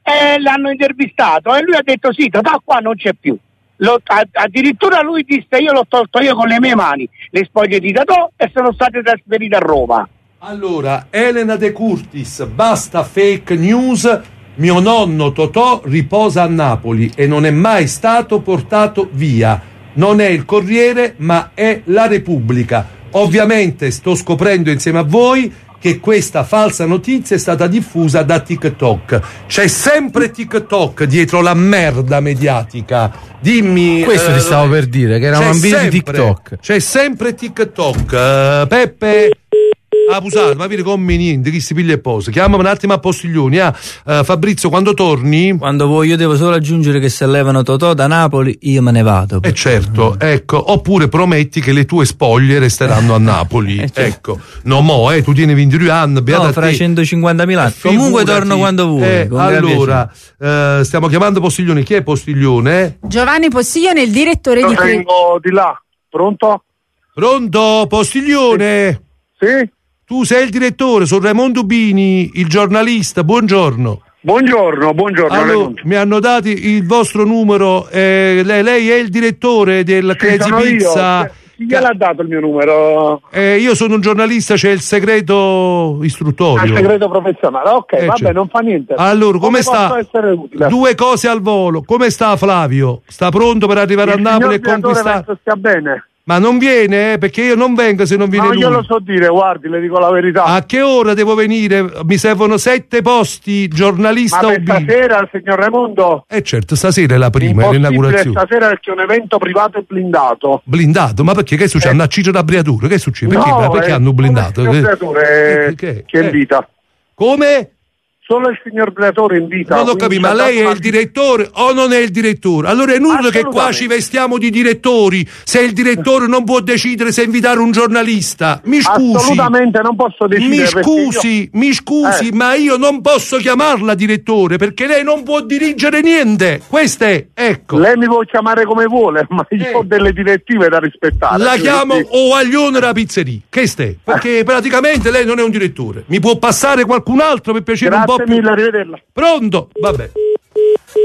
e l'hanno intervistato e lui ha detto sì, Totò qua non c'è più. Lo- a- addirittura lui disse io l'ho tolto io con le mie mani le spoglie di Totò e sono state trasferite a Roma. Allora, Elena De Curtis, basta fake news. Mio nonno Totò riposa a Napoli e non è mai stato portato via. Non è il Corriere, ma è la Repubblica. Ovviamente sto scoprendo insieme a voi che questa falsa notizia è stata diffusa da TikTok. C'è sempre TikTok dietro la merda mediatica. Dimmi. Questo eh, ti stavo per dire, che era c'è un video di sempre- TikTok. C'è sempre TikTok. Eh, Peppe. Abusato, ma vieni con me niente, chi si piglia e posa. Chiamami un attimo a Postiglioni. Ah. Eh, Fabrizio, quando torni? Quando vuoi, io devo solo aggiungere che se levano Totò da Napoli, io me ne vado. Eh certo, ecco, oppure prometti che le tue spoglie resteranno a Napoli. Ecco, no mo, eh, tu tieni ventidue anni, beata No, fra te. centocinquantamila anni. Comunque Figurati. torno quando vuoi. Eh, con gran allora, eh, stiamo chiamando Postiglioni. Chi è Postiglione? Giovanni Postiglione, il direttore di Cre- Vengo di là, pronto? Pronto, Postiglione? Sì. Tu sei il direttore, sono Raimondo Bini, il giornalista, buongiorno. Buongiorno, buongiorno. Allora, Raimondo. mi hanno dato il vostro numero, eh, lei, lei è il direttore del Crazy sono io. Pizza. Chi gliel'ha dato il mio numero? Eh, io sono un giornalista, c'è il segreto Al istruttorio. segreto professionale. Ok, Eh, vabbè, certo. non fa niente. Allora, come, sta? posso essere utile? Due cose al volo. Come sta Flavio? Sta pronto per arrivare Il a Napoli e signor direttore conquistare? penso stia bene. Ma non viene, eh, perché io non vengo se non viene No, lui. io lo so dire, guardi, le dico la verità. A che ora devo venire? Mi servono sette posti, giornalista Ma per Ubini. stasera, signor Raimondo? Eh certo, stasera è la prima, è Impossibile, l'inaugurazione. stasera perché è un evento privato e blindato. Blindato? Ma perché? Che succede? Hanno acceso la briatura? Che succede? Perché, No, perché è hanno blindato? solo il signor Briatore Eh, che- che eh. invita. Come? Solo il signor Briatore invita. Non ho quindi capito, ma ci ha lei dato è una- il direttore o non è il direttore? Allora è inutile che qua Assolutamente. ci vestiamo di direttori se il direttore non può decidere se invitare un giornalista. Mi scusi. Assolutamente non posso decidere. Mi perché scusi, io- mi scusi, Eh. ma io non posso chiamarla direttore perché lei non può dirigere niente. Questa è, ecco. Lei mi può chiamare come vuole, ma io ho delle direttive da rispettare. La quindi- chiamo Ovaglione la pizzeria. Che ste? Perché praticamente lei non è un direttore. Mi può passare qualcun altro per piacere un po' Grazie più. mille, arrivederla. Pronto? Vabbè.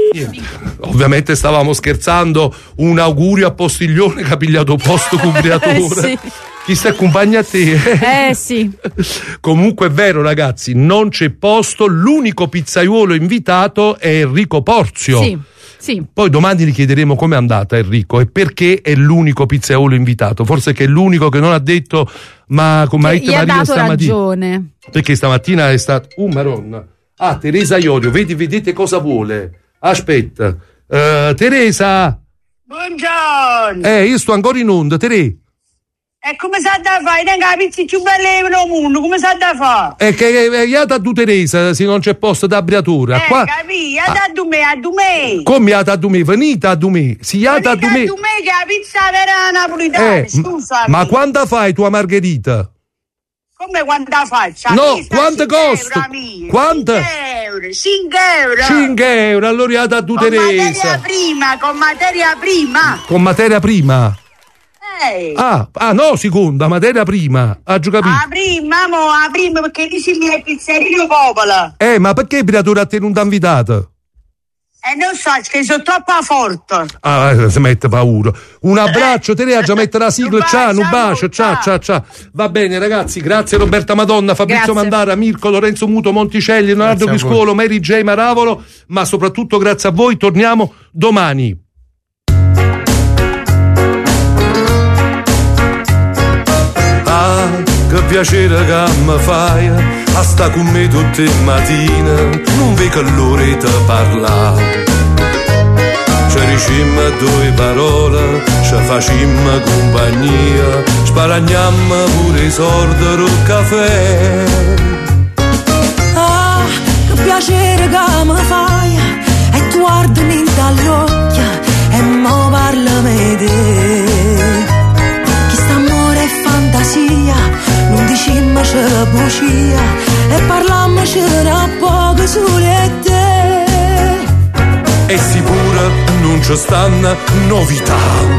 Niente. Ovviamente stavamo scherzando, un augurio a Postiglione che ha pigliato posto cubriatore. Sì. Chi sta accompagna a te? Eh sì. Comunque è vero, ragazzi, non c'è posto, l'unico pizzaiuolo invitato è Enrico Porzio. Sì. Sì. Poi domani gli chiederemo com'è andata Enrico e perché è l'unico pizzaiolo invitato. Forse che è l'unico che non ha detto ma come ha detto Maria dato stamattina. Ragione. Perché stamattina è stato uh maronna. Ah, Teresa Iorio, vedi, vedete cosa vuole. Aspetta. Uh, Teresa. Buongiorno. Eh, io sto ancora in onda, Teresa. E come sa da fare? Tengo la pizza più bella del mondo, come sa da fare? E che è da tu Teresa, se non c'è posto d'abriatura. Eh, qua... capì? A da dume, a dume. Come a da dume? Venite a dume. Si a da dume. A dume che la pizza vera napolitana, eh, scusa. Ma quando fai tua margherita? Come quando la faccio? No, quanto costa? Quanto? cinque euro. cinque euro, allora a da tu Teresa. Con materia prima, con materia prima. Con materia prima? Eh. Ah, ah, no, seconda, materia prima. Ha già capito? Ah, prima, mo, ah, prima, perché dici mi è pizzeria popola. Eh, ma perché il creatore a te non ti ha invitato? Eh, non so, che sono troppo forte. Ah, si mette paura. Un abbraccio, Teresa, già mette la sigla, ciao, un bacio, ciao, ciao, ciao. Va bene, ragazzi, grazie Roberta Madonna, Fabrizio grazie. Mandara, Mirko, Lorenzo Muto, Monticelli, Leonardo Criscuolo, Mary J. Maravolo, ma soprattutto grazie a voi, torniamo domani. Che piacere che mi fai a sta con me tutte le mattine, non vedo l'ora di parlare. Ci dicemmo due parole, ci facemmo compagnia, sparagnammo pure i soldi del caffè. Ah, che piacere che mi fai, e tu guardami dall'occhio e mo parlami di te. Chi sta amore e fantasia, non dicimmoci bugia e parlammoci a poco sole te. E sicuro non ci stanno novità.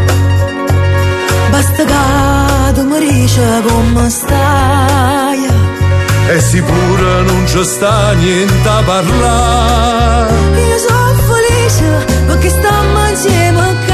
Basta che tu mi dici come stai. E sicuro non ci sta niente a parlare. Io sono felice perché stiamo insieme.